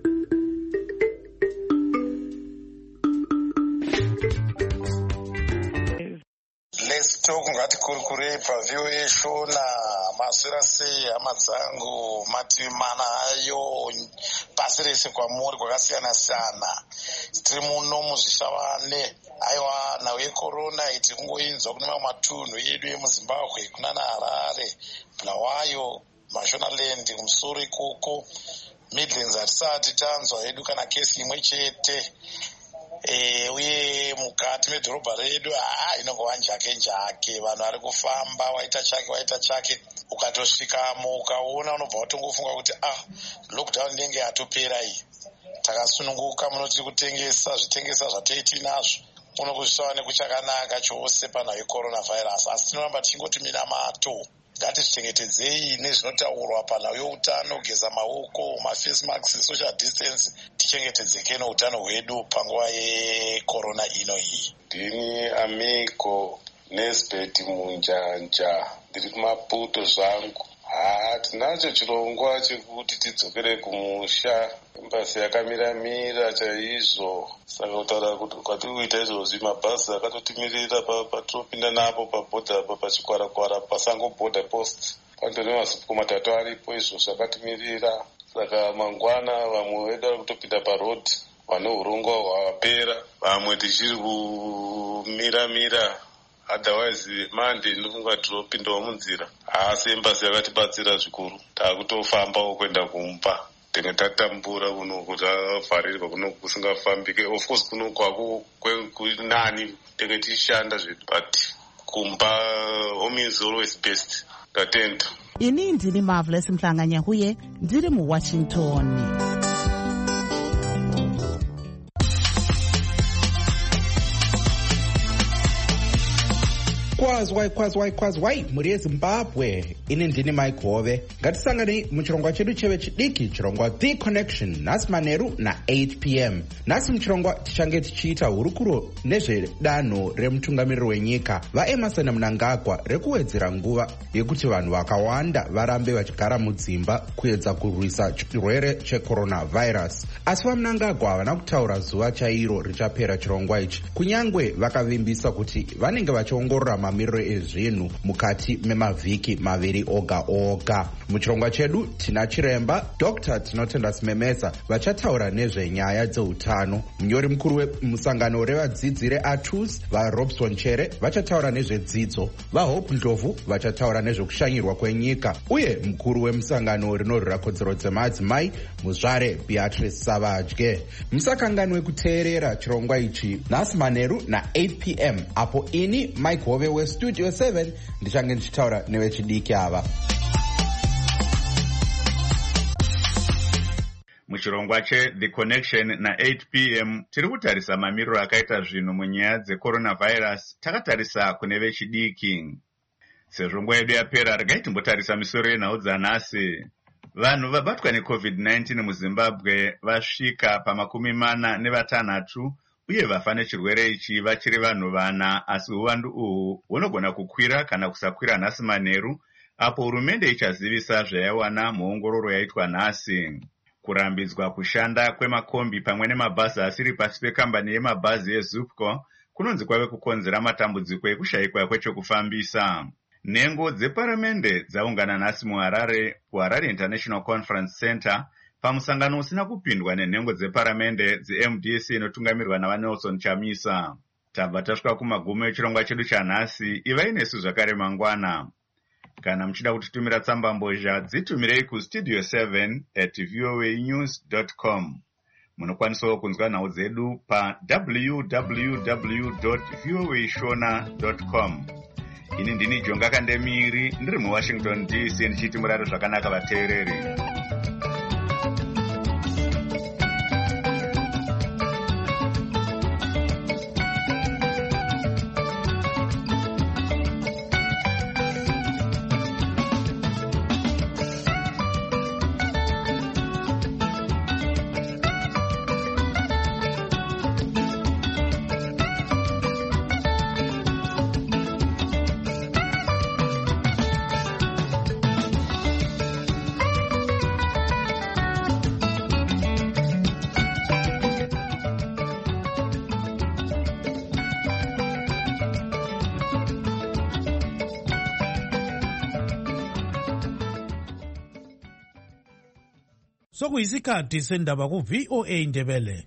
Talk ngatikurukurei paV O A Shona. Mazwira sei hama dzangu, mativi mana ayo pasi rese kwamuri kwakasiyana siyana. Tiri muno muzvishavane. Aiwa, nhau yecorona iti kungoinzwa kune mamwe matunhu edu emuZimbabwe, kunana Harare, Bulawayo, Mashonaland, kumusoro ikoko, Midlands hatisati tanzwa hedu kana kesi imwe chete. E, uye mukati medhorobha redu haa inongova njake njake, vanhu vari kufamba, waita chake waita chake. Ukatosvikamo ukaona unobva watongofunga kuti ah, lockdown inenge yatopera iyi. Takasununguka munoti kutengesa zvitengesa zvatoiti nazvo unokuzvisava nekuchakanaka chose panhau yecoronavirus, asi tinoramba tichingotumira mato. Ngatizvichengetedzei nezvinotaurwa panhau yeutano, kugeza maoko, maface masks, social distance, tichengetedzeke neutano hwedu panguva yecorona ino iyi. Ndini Amigo Nesbeth Munjanja, ndiri kuMaputo zvangu. Haa, tinacho chirongwa chekuti tidzokere kumusha. Basi yakamira-mira chaizvo. Saka kutaura kuti kwatiri kuita izvozvi, mabhazi akatotimirira patopinda napo pabhodha apa pachikwara-kwara pasango border post. Pandori masipuko matatu aripo izvo zvakatimirira. Saka mangwana vamwe vedu vari kutopinda parodhi, vane urongwa hwapera, vamwe tichiri kumira-mira. Otherwise mande ndinofunga tinopindawo munzira. Asi embasi yakatibatsira zvikuru, taakutofambawo kuenda kumba. Tenge tatambura kuno kuti avharirwa kuno kusingafambike. Of course kuno kwako kunani tenge tichishanda zvedu, but kumba home is always best. Tatenda. Ini ndini Marvelous Mhlanganyahuye, ndiri muWashington. Kwazwai kwazwai kwazwai muri yeZimbabwe, ini ndini Mike Hove. Ngatisangane muchirongwa chedu cheve chidiki, chirongwa The Connection, nhasi manheru na eight p m. Nhasi muchirongwa tichange tichiita hurukuro nezvedanho remutungamiriri wenyika vaEmmerson Mnangagwa rekuwedzera nguva yekuti vanhu vakawanda varambe vachigara mudzimba kuedza kurwisa chirwere checoronavirus. Asi vaMnangagwa havana kutaura zuva chairo richapera chirongwa ichi, kunyangwe vakavimbisa kuti vanenge vachiongorora mamiriro ezvinhu mukati memavhiki maviri oga oga. Muchirongwa chedu tina chiremba Doctor Tinotenda Simemeza vachataura nezvenyaya dzeutano. Munyori mukuru wemusangano revadzidzi reATUS vaRobson Chere vachataura nezvedzidzo, vaHope Ndlovu vachataura nezvekushanyirwa kwenyika, uye mukuru wemusangano rinorwira kodzero dzemadzimai muzvare Beatrice Savadye. Musakanganwe kuteerera chirongwa ichi nhasi manheru na eight p m apo ini Mike Hove weStudio seven ndichange ndichitaura nevechidiki ava. Muchirongwa cheThe Connection na eight p m tiri kutarisa mamiriro akaita zvinhu munyaya dzecoronavirus. Takatarisa kune vechidiki. Sezvo nguva yedu yapera, regai timbotarisa misoro yenhau dzanhasi. Vanhu vabatwa neCovid nineteen muZimbabwe vasvika pamakumi mana nevatanhatu, uye vafa nechirwere ichi vachiri vanhu vana, asi uwandu uhu hunogona kukwira kana kusakwira nhasi manheru, apo hurumende ichazivisa zvayawana muongororo yaitwa nhasi. Kurambidzwa kushanda kwemakombi pamwe nemabhazi asiri pasi pekambani yemabhazi yeZupco kunonzi kwave kukonzera matambudziko ekushayikwa kwechokufambisa. Nhengo dzeparamende dzaungana nhasi muHarare kuHarare International Conference Center pamusangano usina kupindwa nenhengo dzeparamende dzeM D C inotungamirwa navaNelson Chamisa. Tabva tasvika kumagumo echirongwa chedu chanhasi. Ivai nesu zvakare mangwana. Kana muchida kutitumira tsamba mbozha, dzitumirei kustudio seven at voanews dot com. Munokwanisawo kunzwa nhau dzedu pa w w w dot voashona dot com. ini ndini Jonga Kandemiri ndiri muWashington D C ndichiti murare zvakanaka vateereri. Sokuyisikhathi sendaba ku V O A Ndebele.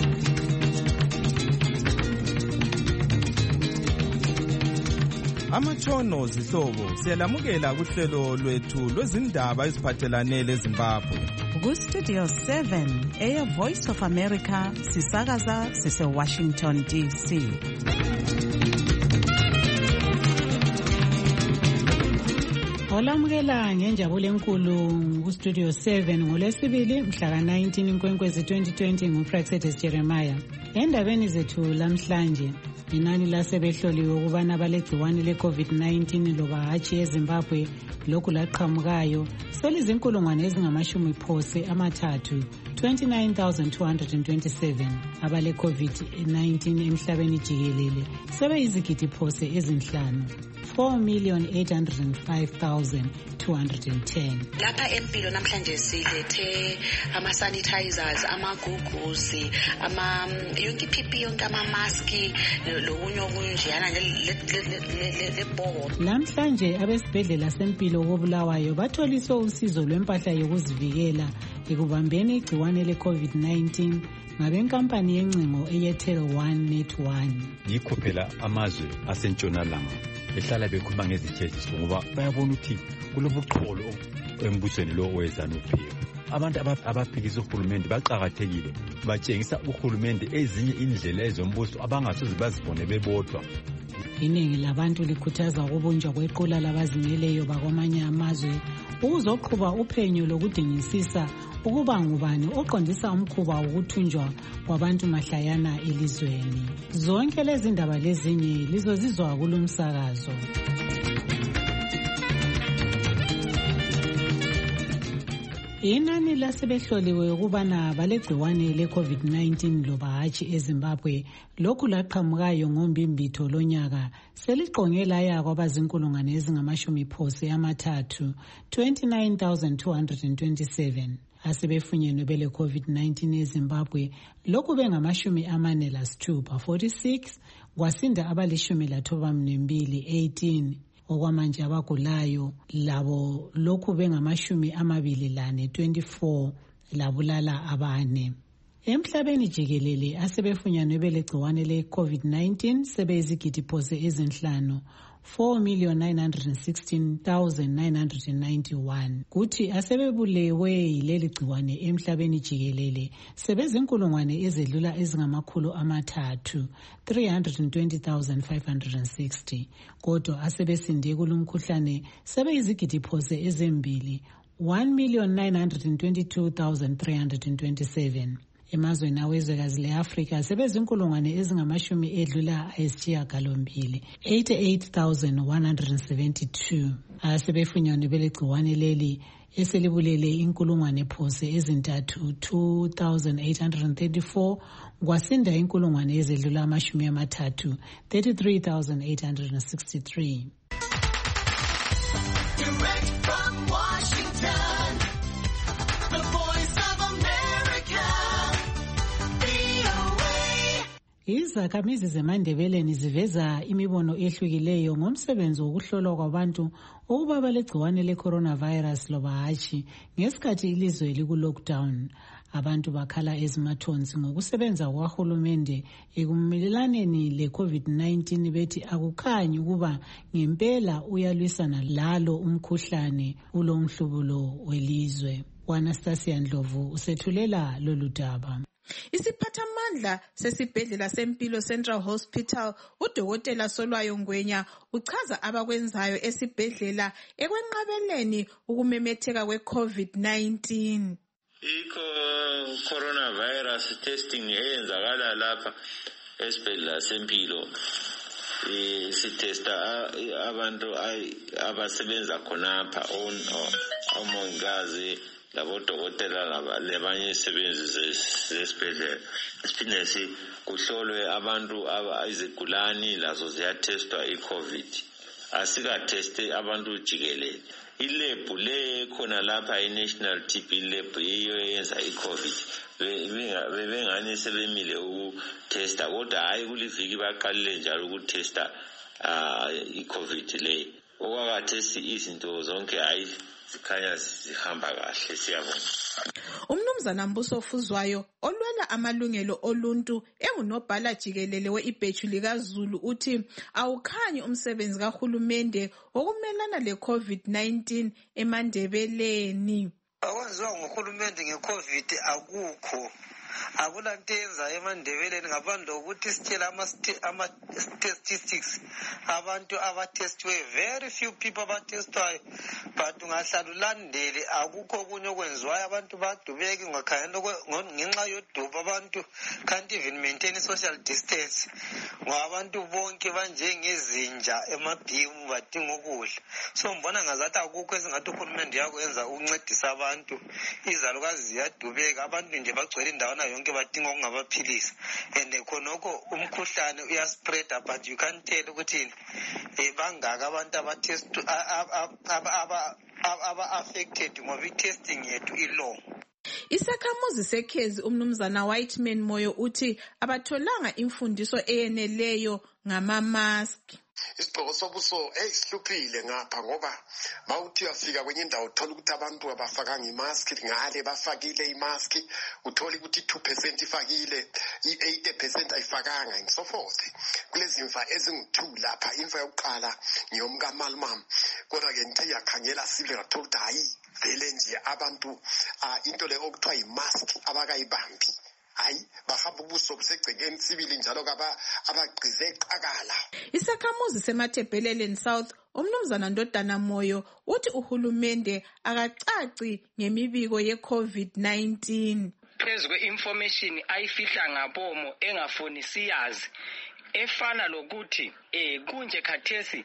Amatshono zihlobo siyalamukela kuhlelo lwethu lwezindaba eziphathelane leZimbabwe. Ku Studio seven eya Voice of America sisakaza sise Washington D C. Olamukela ngenjabulo enkulu ku Studio seven ngolwesibili mhla ka nineteen Nkwenkwezi twenty twenty nguPraxedes Jeremiah. Endabeni zethu lamhlanje inani lasebehloliwe ukubana balegciwane le-COVID nineteen loba hatshi eZimbabwe lokhu laqhamukayo selizinkulungwane ezingamashumi phose amathathu twenty-nine thousand two hundred twenty-seven abale-COVID nineteen emhlabeni jikelele sebeyizigidi phose ezinhlanu four million eight hundred five thousand two hundred ten. Lapha empilo namhlanje silethe ama sanitizers, amagugusi, ama yonke P P E, yonke ama mask lokunye okunjeyana lebhobo. Namhlanje abesibhedlela sempilo koBulawayo batholiswe usizo lwempahla yokuzivikela ekubambeni igciwane le-COVID nineteen ngabenkampani yencingo eyeTel one Net one. Yikho phela amazwe asentshonalanga behlala bekhuluma ngezitsheziso ngoba bayabona ukuthi kulobuqholo embusweni lo weZANU-P F. Abantu abaphikisa uhulumende baqhakathekile batshengisa uhulumende ezinye indlela ezombuso abangasoze bazibone bebodwa. Iningi labantu likhuthaza ukubunjwa kwequla labazimeleyo bakwamanye amazwe ukuzoqhuba uphenyo lokudingisisa ukuba ngubani oqondisa umkhuba wokuthunjwa kwabantu mahlayana elizweni. Zonke lezi ndaba lezinye lizozizwa kulumsakazo. Inani lasebehloliwe ukubana balegciwane le-COVID nineteen loba hatshi eZimbabwe lokhu laqhamukayo ngombimbitho lonyaka seliqonge laya kwabazinkulungwane ezingamashumi phose amathathu twenty-nine thousand two hundred twenty-seven asebefunyenwe bele-COVID nineteen eZimbabwe lokhu bengamashumi amane lasithupha forty-six kwasinda abalishumi lathoba mnembili eighteen. Okwamanje abagulayo labo lokhu bengamashumi amabili lane twenty-four labulala abane. Emhlabeni jikelele asebefunyanwe belegciwane le-COVID nineteen sebeyizigidi phose ezinhlanu four million nine hundred sixteen thousand nine hundred ninety-one. Kuthi asebebulewe yileli gciwane emhlabeni jikelele sebezinkulungwane ezedlula ezingamakhulu amathathu three hundred twenty thousand five hundred sixty. Kodwa asebesinde kulumkhuhlane sebeyizigidi phose ezimbili one million nine hundred twenty-two thousand three hundred twenty-seven. Emazweni awezwekazi le-Afrika sebezinkulungwane ezingamashumi edlula ayisishiyagalombili eighty-eight thousand one hundred seventy-two. Asebefunyanwe belegciwane leli eselibulele inkulungwane phose ezintathu two thousand eight hundred thirty-four kwasinda inkulungwane ezedlula amashumi amathathu thirty-three thousand eight hundred sixty-three. Direct from Washington, the Voice of America, V O A. Izakhamizi zeMandebeleni ziveza imibono ehlukileyo ngomsebenzi wokuhlolwa kwabantu ukuba balegciwane le-coronavirus loba hatshi ngesikhathi ilizwe liku-lockdown. Abantu bakhala ezimathonsi ngokusebenza kwahulumende ekumelaneni le-COVID nineteen bethi akukhanyi ukuba ngempela uyalwisana lalo umkhuhlane ulo mhlubulo welizwe. Anastasia Ndlovu usethulela lolu daba. Isiphathamandla sesibhedlela sempilo Central Hospital udokotela Solwayo Ngwenya uchaza abakwenzayo esibhedlela ekwenqabeleni ukumemetheka kwe-COVID nineteen. Iko coronavirus testing eyenzakala lapha esibhedlela sempilo sitesta abantu abasebenza khonapha omongikazi labodokotela labanye izisebenzi zesibhedlela. Siphinde kuhlolwe abantu izigulani lazo ziyatestwa i-COVID. Asikateste abantu jikelele. Ilebhu le khona lapha i-National T B Lab yiyo eyenza i-COVID. Bebengani sebemile ukutesta kodwa hayi kuliviki baqalile njalo ukutesta i-COVID le. Okwakathesti izinto zonke hayi zikhanya zihamba kahle, siyabonga. Umnumzana Mbuso Fuzwayo olwela amalungelo oluntu engunobhala jikelele we-ibhethu likaZulu uthi awukhanyi umsebenzi kahulumende wokumelana le-COVID nineteen eMandebeleni. Akwenziwa nguhulumende nge-COVID akukho. Akulanto eyenzayo eMandebeleni ngaphandle kokuthi sitshela ama-statistics abantu abatestiwe, very few people abatestwayo, but ungahlala ulandele akukho okunye okwenziwayo. Abantu badubeke ungakhangela ngenxa yoduba abantu can't even maintain social distance ngoba abantu bonke banjengezinja emabhimu badinga ukudla. So mbona ngazathi akukho esingathi uhulumende yakwenza ukuncedisa abantu. Izalukazi ziyadubeka, abantu nje bagcwele indawana yonke badinga okungabaphilisa, and khonokho umkhuhlane uyaspreada but you can't tell ukuthi bangaka abantu abatest aba-affected ngoba i-testing yethu ilo. Isakhamuzi sekhezi umnumzana Whiteman Moyo uthi abatholanga imfundiso eyeneleyo ngama-mask. Isigqoko sobuso esihluphile ngapha ngoba mawuthi uyafika kwenye indawo uthola ukuthi abantu abafakanga imask, ngale bafakile imask, uthola ukuthi two percent ifakile, i-eighty percent ayifakanga and so forth. Kulezi mfa ezingu-two lapha, imfa yokuqala ngiyomka Malmam, kodwa ke ngithe yakhangela sibile ngathola ukuthi hayi vele nje abantu into le okuthiwa imask abakayibambi. Hayi bahamba ubuso busegcekeni sibili njalo kaba abagqize eqakala. Isakhamuzi seMathebheleleni South umnumzana Ndodana Moyo uthi uhulumende akacaci ngemibiko ye-COVID nineteen. Phezu kwe-information ayifihla ngabomo engafuni siyazi efana lokuthi eh kunje khathesi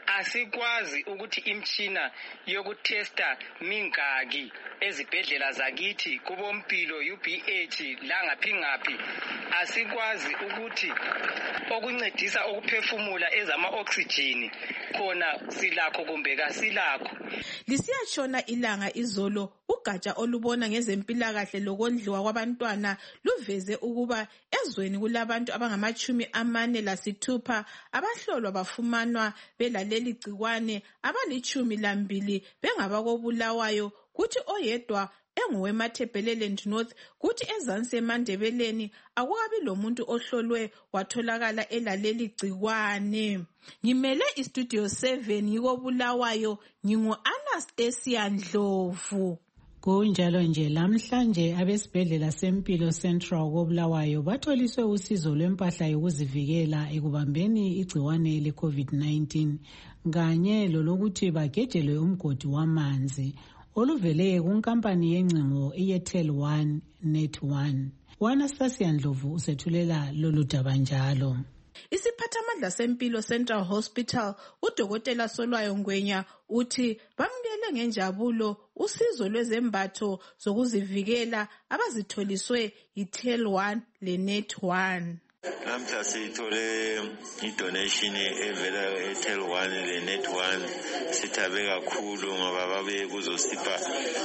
asikwazi ukuthi imtshina yokutesta mingaki ezibhedlela zakithi kubompilo U B H la ngaphi ngaphi, asikwazi ukuthi okuncedisa ukuphefumula ezama oxygen khona silakho kumbe kasilakho. Lisiyatshona ilanga izolo ugatsha olubona ngezempilakahle lokondliwa kwabantwana luveze ukuba ezweni kulabantu abangamachumi amane lasithupha abahlolwa bafumanwa belaleli gciwane, abalichumi lambili bengabakobulawayo, kuthi oyedwa enguweMathebheleleni North, kuthi ezansi eMandebeleni akukabi lomuntu ohlolwe watholakala elaleli gciwane. Ngimele istudio seven yikobulawayo, ngingu-Anastasia Ndlovu. Kunjalo nje lamhlanje abesibhedlela sempilo Central kobulawayo batholiswe usizo lwempahla yokuzivikela ekubambeni igciwane le-COVID nineteen kanye lolokuthi bagejelwe umgodi wamanzi oluvele kunkampani yencingo iyetel one net one. Anastasia Ndlovu usethulela lolu daba njalo. Isiphathamandla sempilo Central Hospital udokotela Solwayo Ngwenya uthi bamukele ngenjabulo usizo lwezembatho zokuzivikela abazitholiswe itel one lenet one. Namhla sithole i-donation evela etel one lenet one. Sithabe kakhulu ngoba babe kuzosipha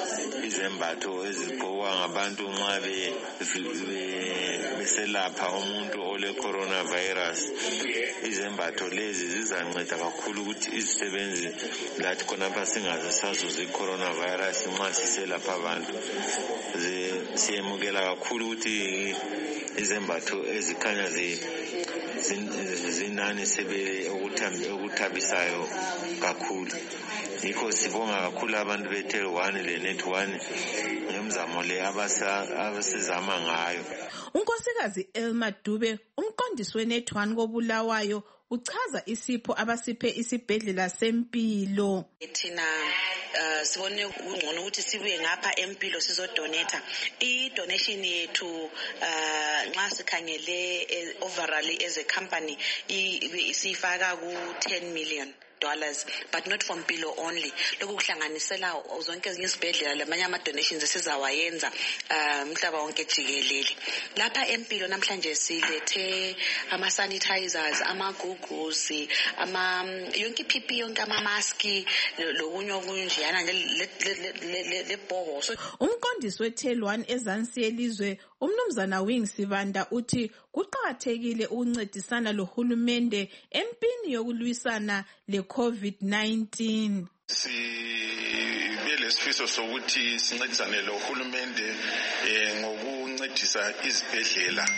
izembatho ezigqokwa ngabantu nxa beselapha umuntu ole coronavirus. Izembatho lezi zizanceda kakhulu ukuthi izisebenzi lathi khonapha singaze sazuza i-coronavirus nxa siselapha abantu. Siyemukela kakhulu ukuthi izembatho ezikhanya zinani sebe okuthabisayo kakhulu. yikho sibonga kakhulu abantu be-tel one le-net one ngemizamo le abasizama ngayo. unkosikazi Elma Dube umqondisi we-net one koBulawayo uchaza isipho abasiphe isibhedlela sempilo. Thina uh, sibone kungcono ukuthi sibuye ngapha empilo sizodonata. I-donation yethu uh, nxa sikhangele overall as a company sifaka ku ten million dollars, but not from Mpilo only. Lokhu kuhlanganisela zonke ezinye izibhedlela lamanye ama donations esizawayenza umhlaba wonke jikelele. Lapha empilo namhlanje silethe ama sanitizers, amagugusi, ama yonke P P E, yonke ama mask, lokunye okunjeyana le boho. Umqondisi we-tel one ezansi yelizwe umnumzana Wing Sibanda uthi kuqakathekile ukuncedisana lohulumende empini yokulwisana le COVID nineteen. Sibele sifiso sokuthi sincedisane lohulumende ngokuncedisa izibhedlela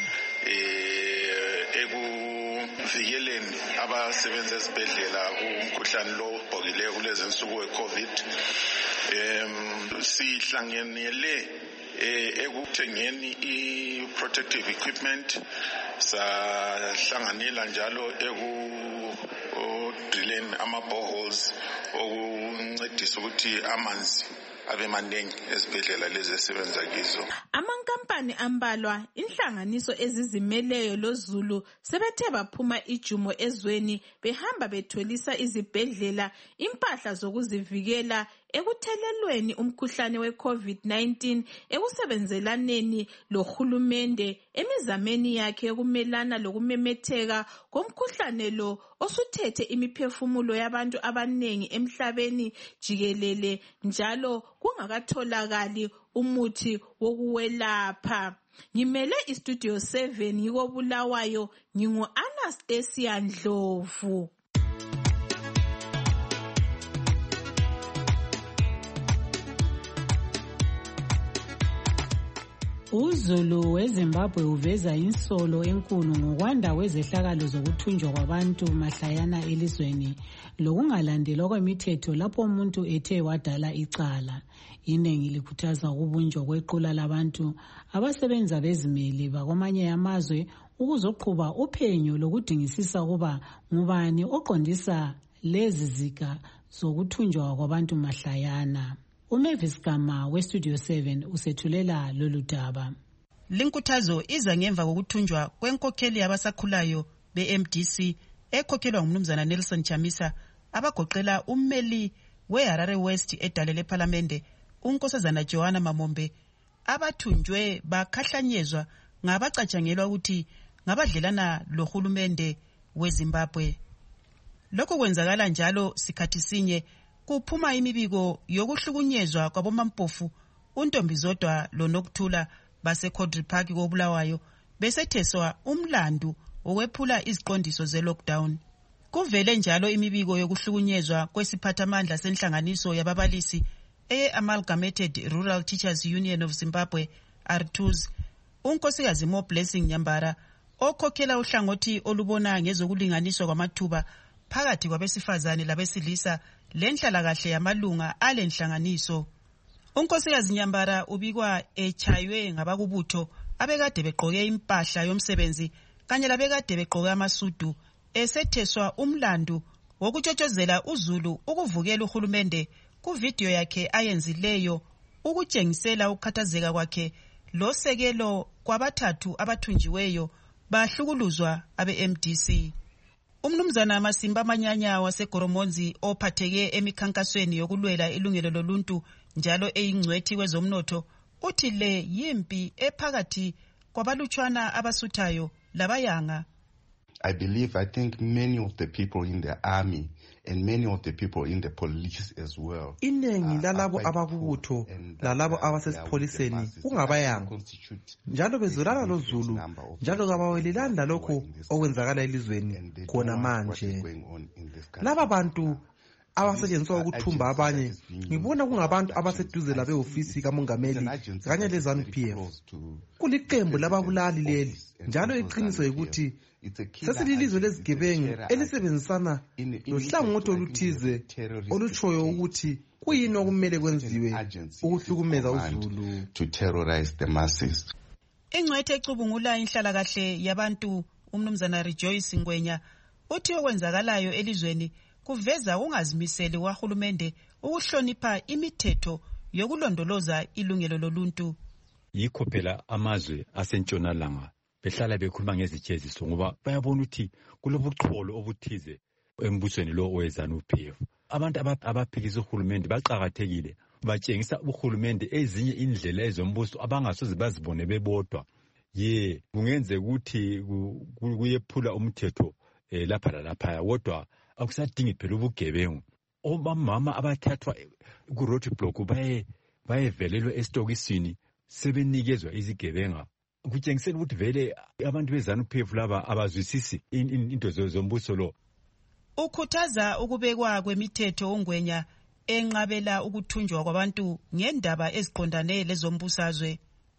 ekuvikeleni abasebenza ezibhedlela kumkhuhlane lo obhokileyo kulezi nsuku we-COVID. Sihlanganele ekuthengeni i-protective equipment, sahlanganela njalo ekudrileni ama-boreholes okuncedisa ukuthi amanzi abe maningi ezibhedlela lezi esebenza kizo. Amankampani ambalwa, inhlanganiso ezizimeleyo loZulu sebethe baphuma ijumo ezweni behamba betholisa izibhedlela impahla zokuzivikela ekuthelelweni umkhuhlane we-COVID nineteen ekusebenzelaneni lohulumende emizameni yakhe yokumelana lokumemetheka komkhuhlane lo osuthethe imiphefumulo yabantu abanengi emhlabeni jikelele njalo kungakatholakali umuthi wokuwelapha. Ngimele istudio seven yiko Bulawayo, ngingu Anastasia Ndlovu. Uzulu weZimbabwe uveza insolo enkulu ngokwanda kwezehlakalo zokuthunjwa kwabantu mahlayana elizweni lokungalandelwa kwemithetho lapho umuntu ethe wadala icala. Iningi likhuthaza ukubunjwa kwequla labantu abasebenza bezimele bakwamanye amazwe ukuzoqhuba uphenyo lokudingisisa ukuba ngubani oqondisa lezi zika zokuthunjwa kwabantu mahlayana. uMavis Gama weStudio seven usethulela lolu daba. Linkuthazo iza ngemva kokuthunjwa kwenkokheli yabasakhulayo be-M D C ekhokhelwa ngumnumzana Nelson Chamisa abagoqela ummeli weHarare West edalele eParliamente unkosazana Joanna Mamombe abathunjwe bakhahlanyezwa ngabacatshangelwa ukuthi ngabadlelana lohulumende weZimbabwe. Lokho kwenzakala njalo sikhathi sinye kuphuma imibiko yokuhlukunyezwa kwabomampofu uNtombizodwa loNokthula baseCodri Park koBulawayo besetheswa umlandu okwephula iziqondiso ze-lockdown. Kuvele njalo imibiko yokuhlukunyezwa kwesiphathamandla senhlanganiso yababalisi e-Amalgamated Rural Teachers Union of Zimbabwe R two S unkosikazi Mo Blessing Nyambara okhokhela uhlangothi olubona ngezokulinganiswa kwamathuba phakathi kwabesifazane labesilisa lenhlalakahle yamalunga alenhlanganiso. Unkosikazi Nyambara ubikwa echaywe ngabakubutho abekade begqoke impahla yomsebenzi kanye labekade begqoke amasudu esetheswa umlandu wokutshotshozela uZulu ukuvukela uhulumende kuvideo yakhe ayenzileyo ukutshengisela ukukhathazeka kwakhe losekelo kwabathathu abathunjiweyo bahlukuluzwa abe-M D C. Umnumzana Masimba Manyanya waseGoromonzi ophatheke emikhankasweni yokulwela ilungelo loluntu njalo eyingcwethi kwezomnotho uthi le yimpi ephakathi kwabalutshwana abasuthayo labayanga. I believe, I think many of the people in the army and many of the people in the police as well. Iningi lalabo abakubutho lalabo abasesipholiseni kungabayanga njalo bezolana loZulu njalo kabawelelanda lokho okwenzakala elizweni khona manje. Laba bantu abasetshenziswa ukuthumba abanye ngibona kungabantu abaseduze labehofisi kamongameli kanye le-ZANU-P F. Kuliqembu lababulali leli, njalo iqiniso yikuthi sesililizwe lezigebengu elisebenzisana lohlangothi oluthize olutshoyo ukuthi kuyini okumele kwenziwe ukuhlukumeza uzulu. Ingcwethe ecubungula inhlalakahle yabantu umnumzana Rejoice Ngwenya uthi okwenzakalayo elizweni kuveza ungazimiseli wahulumende ukuhlonipha imithetho yokulondoloza ilungelo loluntu. Yikho phela amazwe asentshonalanga behlala bekhuluma ngezijeziso ngoba bayabona ukuthi kulobucholo obuthize embusweni lo owe-ZANU-P F. Abantu abaphikisa uhulumende baqakathekile, batshengisa uhulumende ezinye indlela ezombuso abangasoze bazibone bebodwa. Ye kungenze ukuthi kuyephula umthetho lapha lalapha, kodwa akusadingi phela ubugebengu. Omama abathathwa ku-road block baye bayevelelwe esitokisini sebenikezwa izigebenga. Kutshengisela ukuthi vele abantu be-ZANU-P F laba abazwisisi into zombuso lo. Ukhuthaza ukubekwa kwemithetho ongwenya enqabela ukuthunjwa kwabantu ngendaba eziqondane lezombusazwe.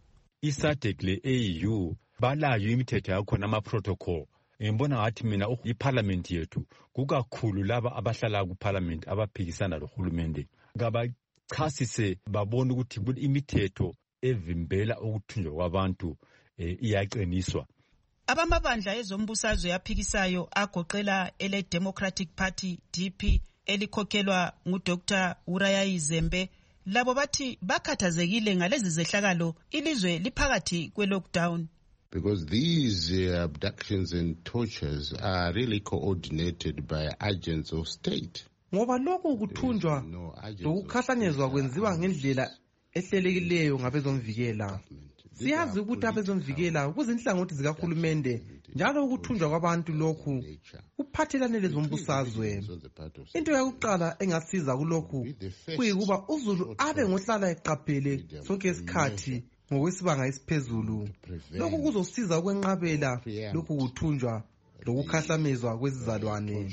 I-SADC le-A U balayo imithetho yakhona ama-protocol. Ngibona ngathi mina iparliament yethu kukakhulu laba abahlala kuparliament abaphikisana lohulumende ngabachasise babona ukuthi imithetho evimbela ukuthunjwa kwabantu iyaqiniswa. Abamabandla ezombusazwe yaphikisayo agoqela ele Democratic Party D P elikhokhelwa nguDr Urayayi Zembe labo bathi bakhathazekile ngalezi zehlakalo ilizwe liphakathi kwe-lockdown. Because these uh, abductions and tortures are really coordinated by agents of state. Ngoba lokhu kuthunjwa lokukhahlanyezwa kwenziwa ngendlela ehlelekileyo ngabezomvikela. Siyazi ukuthi abezomvikela kuzinhlangothi zikahulumende njalo ukuthunjwa kwabantu lokhu kuphathelane lezombusazwe. Into yokuqala engasiza kulokhu kuyikuba uzulu abe ngohlala eqaphele sonke isikhathi ngokwesibanga esiphezulu. Lokhu kuzosiza ukwenqabela lokhu kuthunjwa lokukhahlamezwa kwezizalwane.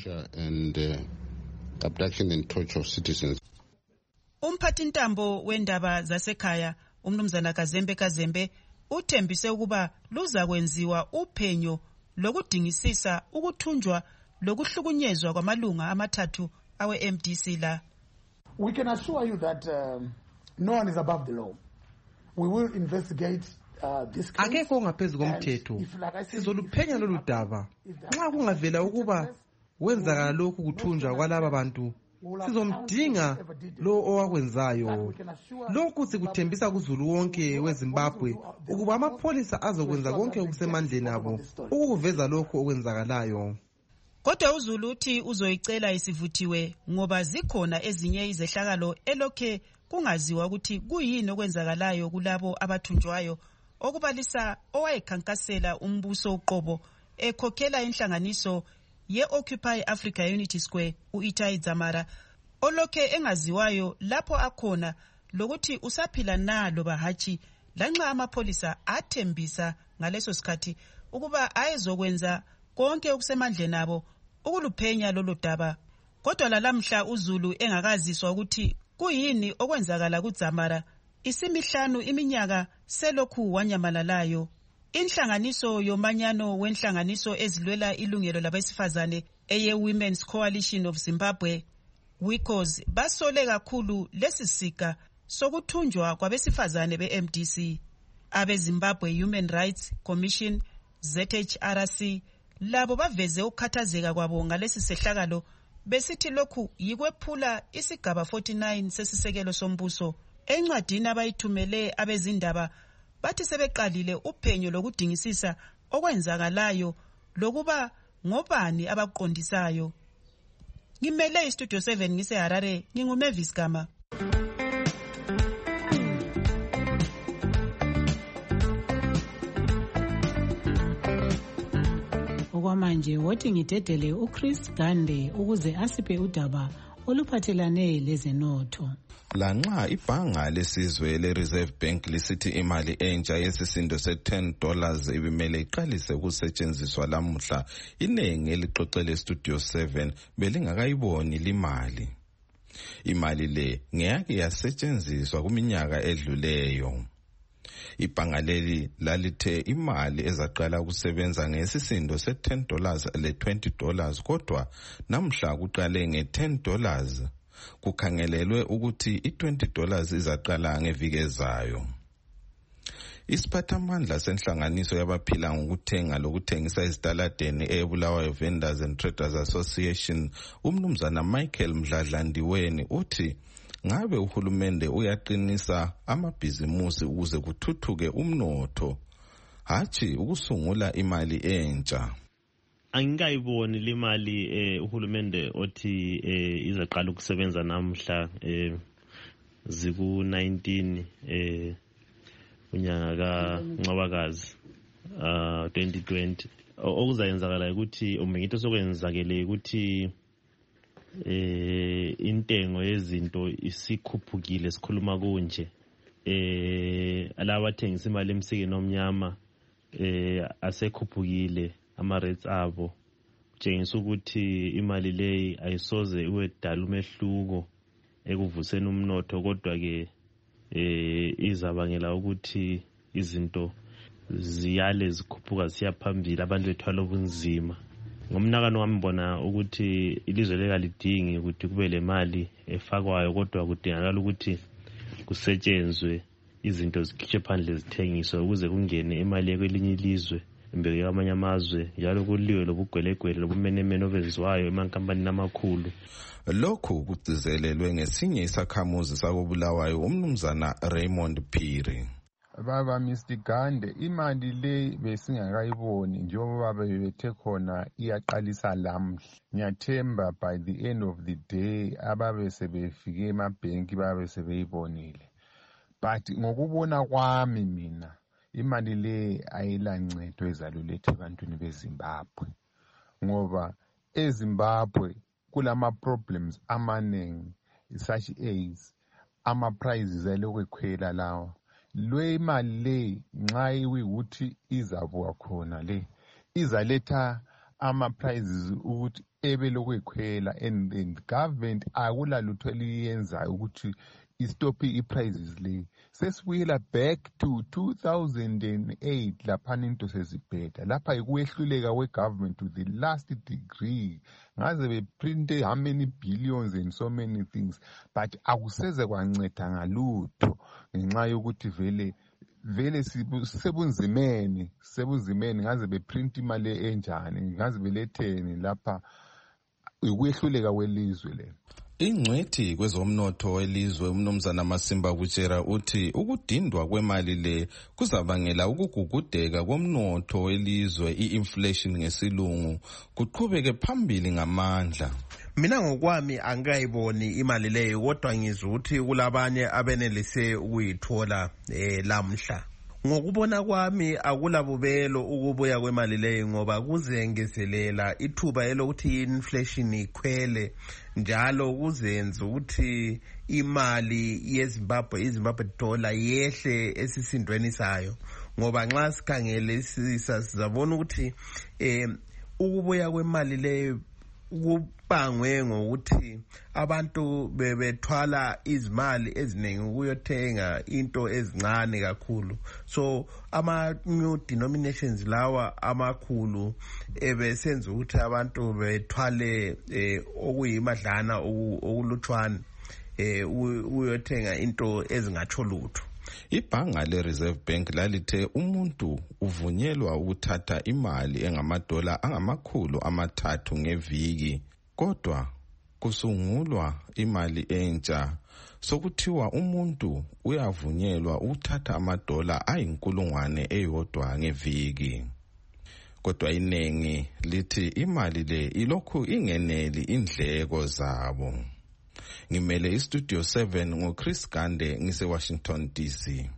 Umphathintambo wendaba zasekhaya umnumzana Kazembe Kazembe uthembise ukuba luza kwenziwa uphenyo lokudingisisa ukuthunjwa lokuhlukunyezwa kwamalunga amathathu awe-M D C la. We can assure you that um, no one is above the law. We will investigate uh, this case. Akekho ongaphezu komthetho. Sizoluphenya lolu daba. Nxa kungavela ukuba wenzakala lokhu kuthunjwa kwalaba bantu, sizomdinga lo owakwenzayo. Lokhu sikuthembisa kuzulu wonke weZimbabwe ukuba amapholisa azokwenza konke okusemandleni abo ukuveza lokhu okwenzakalayo. Kodwa uZulu uthi uzoyicela isivuthiwe ngoba zikhona ezinye izehlakalo elokhe kungaziwa ukuthi kuyini okwenzakalayo kulabo abathunjwayo, okubalisa owayekhankasela umbuso uqobo ekhokhela inhlanganiso ye-Occupy Africa Unity Square u-Itai Dzamara olokhe engaziwayo lapho akhona lokuthi usaphila na loba hatshi, lanxa amapholisa athembisa ngaleso sikhathi ukuba ayezokwenza konke okusemandleni abo ukuluphenya lolo daba. Kodwa lalamhla uZulu engakaziswa ukuthi kuyini okwenzakala kuDzamara isimihlanu iminyaka selokhu wanyamalalayo. Inhlanganiso yomanyano wenhlanganiso ezilwela ilungelo labesifazane eye Women's Coalition of Zimbabwe WICOS basole kakhulu lesisika sokuthunjwa kwabesifazane be-M D C. Abe Zimbabwe Human Rights Commission Z H R C labo baveze ukukhathazeka kwabo ngalesi sehlakalo besithi lokhu yikwephula isigaba forty-nine sesisekelo sombuso. Encwadini abayithumele abezindaba bathi sebeqalile uphenyo lokudingisisa okwenzakalayo lokuba ngobani abaqondisayo. Ngimele iStudio seven ngiseHarare, nginguMavis Gama. Okwamanje wothi ngidedele uChris Gande ukuze asiphe udaba oluphathelane lezenotho. Lanxa ibhanga lesizwe le-Reserve Bank lisithi imali entsha yesisindo se-ten dollars ibimele iqalise ukusetshenziswa lamuhla, inengi elixoxele Studio seven belingakayiboni limali. Imali le ngeke yasetshenziswa kuminyaka edluleyo. Ibhanga leli lalithe imali ezaqala ukusebenza ngesisindo se ten dollars le twenty dollars kodwa namhla kuqale nge ten dollars. Kukhangelelwe ukuthi i twenty dollars izaqala ngeviki ezayo. Isiphathamandla senhlanganiso yabaphila ngokuthenga lokuthengisa ezitaladeni eBulawayo Vendors and Traders Association, umnumzana Michael Mdladlandiweni uthi ngabe uhulumende uyaqinisa amabhizimusi ukuze kuthuthuke umnotho, hathi ukusungula imali entsha. Angikayiboni le mali eh uhulumende othi eh izaqala ukusebenza namhla eh ziku nineteen eh unyanga kaNcwabakazi uh twenty twenty. Okuzayenzakala ukuthi umengito sokwenzakele ukuthi eh intengo yezinto isikhuphukile sikhuluma konje. Eh alabathengisa imali emsikeni omnyama eh asekhuphukile ama rates abo, kutshengisa ukuthi imali leyi ayisoze iwedala umehluko ekuvuseni umnotho, kodwa ke eh izabangela ukuthi izinto ziyale zikhuphuka siya phambili, abantu bethwala ubunzima. Ngomnakano wami mbona ukuthi ilizwe lekalidingi ukuthi kube le mali efakwayo, kodwa kudingakala ukuthi kusetshenzwe izinto zikhitshwe phandle zithengiswe ukuze kungene imali kwelinye ilizwe imbeke kwamanye amazwe, njalo kuliwe lobugwelegwele lobumenemene obenziwayo emankampanini amakhulu. Lokhu kugcizelelwe ngesinye isakhamuzi sakobulawayo umnumzana Raymond Phiri. Baba Mister Gande, imali le besingakayiboni njengoba bebethe khona iyaqalisa lamhla. Ngiyathemba by the end of the day ababe sebefike emabhenki babe sebeyibonile. But ngokubona kwami mina imali le ayilancedo ezalulethe ebantwini beZimbabwe, ngoba eZimbabwe kulama problems amanengi such as ama prices alokwekhwela lawa. Lwe imali le nxa iwukuthi izabuka khona le izaletha ama prices ukuthi ebe lokwekhwela, and the government akulalutho liyenza ukuthi istop i-prices le. Sesibuyela back to two thousand eight laphana into sezibheda. Lapha ikuyehluleka we-government to the last degree. Ngaze beprinte how many billions and so many things, but akuseze kwanceda ngalutho ngenxa yokuthi vele vele sebunzimeni sebunzimeni ngaze beprinte imali enjani, ngaze beletheni lapha ikuyehluleka welizwe le. Ingcwethi kwezomnotho welizwe umnumzana Masimba Kutshera uthi ukudindwa kwemali le kuzabangela ukugugudeka komnotho welizwe, i-inflation ngesilungu, kuqhubeke phambili ngamandla. Mina ngokwami angayiboni imali leyo, kodwa ngizwa ukuthi kulabanye abenelise ukuyithola eh lamhla. Ngokubona kwami akulabubelo ukubuya kwemali leyo, ngoba kuzengezelela ithuba elokuthi inflation ikhwele, njalo kuzenza ukuthi imali yeZimbabwe iZimbabwe dollar yehle esisindweni sayo, ngoba nxa sikhangele sizabona ukuthi eh ukubuya kwemali leyo kubangwe ngokuthi abantu bebethwala izimali eziningi ukuyothenga into ezincane kakhulu. So ama new denominations lawa amakhulu ebesenza ukuthi abantu bethwale eh, okuyimadlana okulutshwana eh uyothenga into ezingatsho lutho. Ibhanga le-Reserve Bank lalithe umuntu uvunyelwa ukuthatha imali engamadola angamakhulu amathathu ngeviki, kodwa kusungulwa imali entsha sokuthiwa umuntu uyavunyelwa ukuthatha amadola ayinkulungwane eyodwa ngeviki. Kodwa inengi lithi imali le ilokhu ingeneli indleko zabo. Ngimele istudio seven ngoChris Gande ngise Washington D C.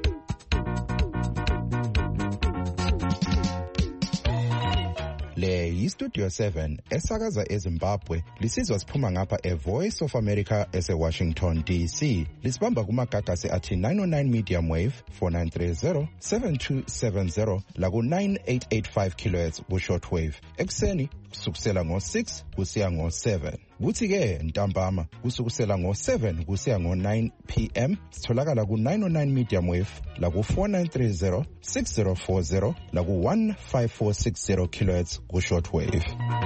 Le yiStudio seven esakaza eZimbabwe lisizwa siphuma ngapha eVoice of America eseWashington D C. Lisibamba kumagagasi athi nine oh nine medium wave four nine three zero seven two seven zero laku nine eight eight five kilohertz ku shortwave. Ekseni kusukusela ngo six kusiya ngo seven. Kuthi ke ntambama kusukusela ngo seven kusiya ngo nine p m sitholakala ku nine oh nine medium wave la ku four nine three zero six zero four zero la ku one five four six zero kilohertz ku shortwave.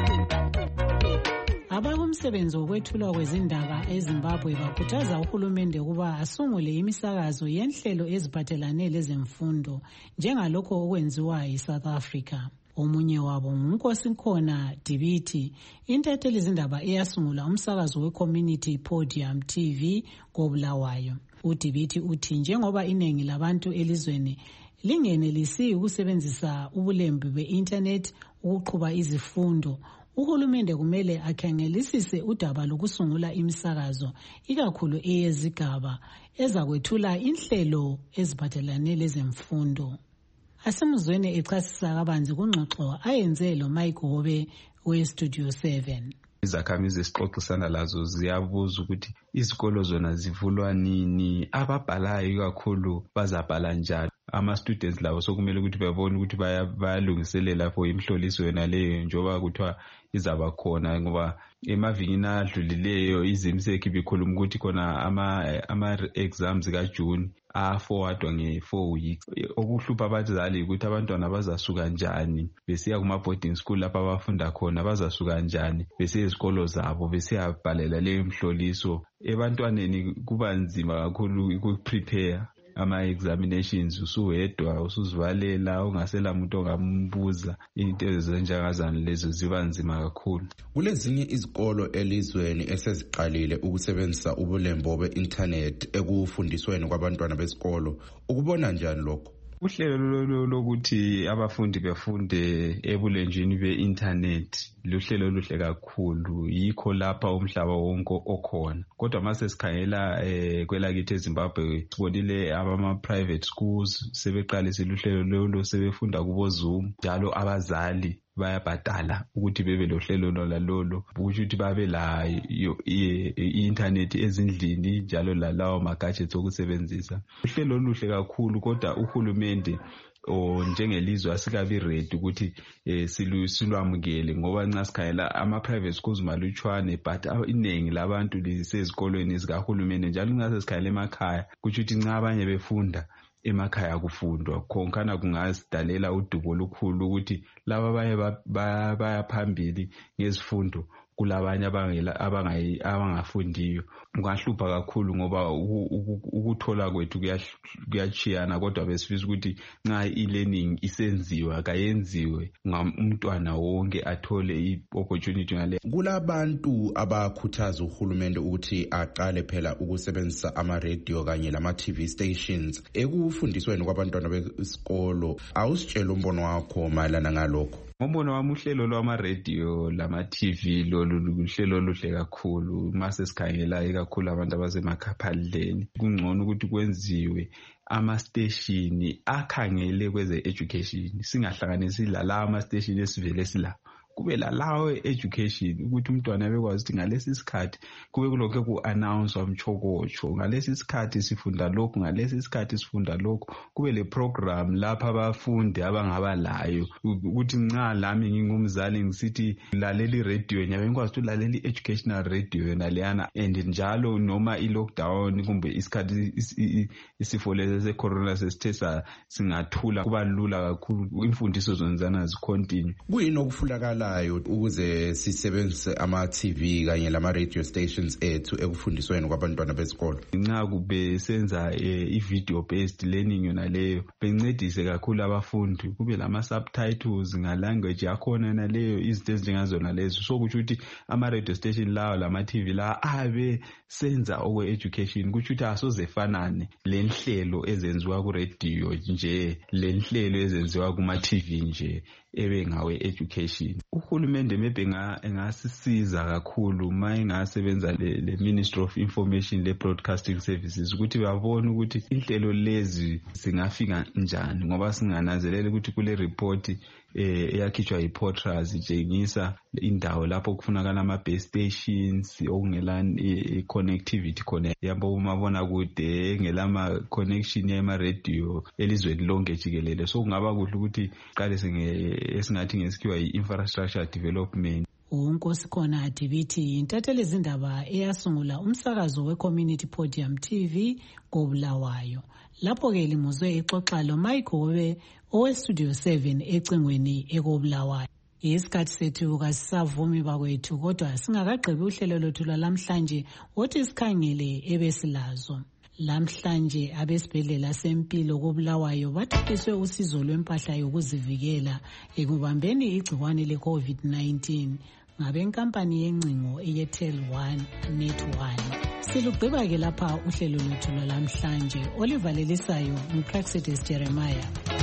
Abakumsebenzi wokwethulwa kwezindaba eZimbabwe bakhuthaza uhulumende ukuba asungule imisakazo yenhlelo eziphathelane lezemfundo njengalokho okwenziwa yiSouth Africa. Omunye wabo nguNkosikhona Dibiti, intatheli izindaba eyasungula umsakazo we-Community Podium T V koBulawayo. uDibiti uthi njengoba iningi labantu elizweni lingenelisi ukusebenzisa ubulembu be-internet ukuqhuba izifundo, uhulumende kumele akhangelisise udaba lokusungula imisakazo ikakhulu eyezigaba ezakwethula inhlelo eziphathelane lezemfundo. Asemuzweni echasisa kabanzi kungxoxo ayenze lo Mike Hobe weStudio seven. Izakhamizi esixoxisana lazo ziyabuza ukuthi izikolo zona zivulwa nini, ababhalayo kakhulu bazabhala njani. Ama-students labo sokumele ukuthi babone ukuthi bayalungiselela for imhloliso yona leyo njengoba kuthiwa izaba khona, ngoba emavikini adlulileyo izimseki bikhuluma ukuthi khona ama-exams kaJune aforwardwa nge-four weeks. Okuhlupha abazali ukuthi abantwana bazasuka njani besiya kuma-boarding school lapha abafunda khona, bazasuka njani besiya ezikolo zabo besiyabhalela leyo mhloliso. Ebantwaneni kuba nzima kakhulu ukuprepare ama-examinations, usuwedwa usuzivalela ungasela muntu ongambuza. Into ezenjengazana lezo ziba nzima kakhulu. Kulezinye izikolo elizweni eseziqalile ukusebenzisa ubulembo be-internet ekufundisweni kwabantwana besikolo. Ukubona njani lokho? Uhlelo lokuthi abafundi befunde ebulenjini be-internet luhlelo oluhle kakhulu, yikho lapha umhlaba wonke okhona. Kodwa mase sikhangela eh kwelakithi eZimbabwe sibonile abama-private schools sebeqalisa uhlelo lolo, sebefunda kubo Zoom, njalo abazali bayabhadala ukuthi bebe lohlelo lolalo, ukuthi babe la i-internet ezindlini njalo lalawo ma-gadgets okusebenzisa. Uhlelo oluhle kakhulu, kodwa uhulumende o njengelizwe asikabi ready ukuthi silwamukele, ngoba nxa sikhayela ama-private schools malutshwane but iningi labantu lisezikolweni zikahulumende, njalo nxa sesikhayela emakhaya kutsho ukuthi nxa abanye befunda emakhaya kufundwa khonkana kungasidalela udubo olukhulu ukuthi laba baye baya phambili ngezifundo kulabanye abangafundiyo. Kungahlupha kakhulu ngoba ukuthola kwethu kuyachiyana, kodwa besifisa ukuthi nxa e-learning isenziwa kayenziwe umntwana wonke athole i-opportunity ngale. Kulabantu abakhuthaza uhulumende ukuthi aqale phela ukusebenzisa ama-radio kanye lama-T V stations ekufundisweni kwabantwana besikolo. Awusitshela umbono wakho mayelana ngalokho? Ngombono wami uhlelo lwama-radio lama-T V lolu luhlelo oluhle kakhulu. Mase sikhangela ikakhulu abantu abasemaphandleni, kungcono ukuthi kwenziwe ama-station akhangele kweze-education, singahlanganisi lalawa ama-station esivele sila. Kube lalawo education ukuthi umntwana abekwazi ukuthi ngalesi sikhathi kube kulokho ku-announce umchokocho, ngalesi sikhathi sifunda lokhu, ngalesi sikhathi sifunda lokhu. Kube le program lapha abafundi abangaba layo ukuthi nxa lami ngingumzali ngisithi laleli radio nyabe ngikwazi ukuthi laleli educational radio yona leyana, and njalo noma i-lockdown kumbe isikhathi isifo lesi se-corona sesithe singathula kuba lula kakhulu imfundiso zonzana zicontinue. Kuyini okufunakala ukuze sisebenzise ama-T V kanye lama-radio stations ethu ekufundisweni kwabantwana besikolo? Nxa kube senza i-video based learning yona leyo bencedise kakhulu abafundi, kube lama-subtitles nga-language yakhona yona leyo, izinto ezinjengazona lezo. So kutsho ukuthi ama-radio station lawo lama-T V lawo abe senza okwe-education, kutsho ukuthi asozefanane le nhlelo ezenziwa ku-radio nje le nhlelo ezenziwa kuma-T V nje ebe ngawe education. Uhulumende maybe engasisiza kakhulu ma engasebenza le Ministry of Information le Broadcasting Services ukuthi babone ukuthi inhlelo lezi zingafika njani, ngoba singananzelela ukuthi kule report eh eyakhitshwa yiPortras itshengisa indawo lapho kufunakala ama-base stations okungela i-connectivity khona yabo umabona kude engelama connection yema-radio elizweni lonke jikelele. So kungaba kuhle ukuthi qale esingathi ngesikhiwa yi-infrastructure development. uNkosikhona Adibithi intatheli izindaba eyasungula umsakazo we-Community Podium T V koBulawayo. Lapho-ke limuzwe ixoxa loMike Hobe owe-Studio seven ecingweni ekoBulawayo. Isikhathi sethu kasisavumi bakwethu kodwa singakagqibi uhlelo lwethu lwalamhlanje wothi sikhangele ebesilazo. Lamhlanje abesibhedlela sempilo koBulawayo bathuthuswe usizo lwempahla yokuzivikela ekubambeni igciwane le-COVID nineteen ngabenkampani yencingo eyetel one net one. Silugqiba-ke lapha uhlelo lwethu lwalamhlanje olivalelisayo nguPraxides Jeremiah.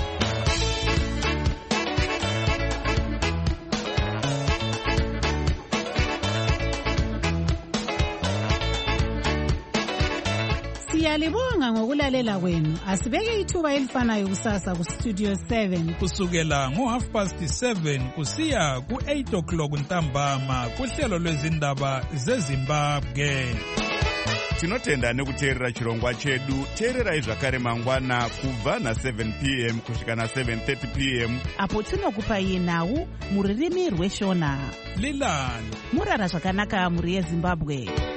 Siyalibonga ngokulalela kwenu. Asibeke ithuba elifanayo kusasa ku Studio seven kusukela ngo half past seven kusiya ku eight o'clock ntambama kuhlelo lwezindaba zeZimbabwe. Tinotenda nekuteerera chirongwa chedu. Teererai zvakare mangwana kubva na seven p m kusvika na seven thirty p m apo tinokupai nhau muririmi rweshona. Lilani murara zvakanaka muri yeZimbabwe.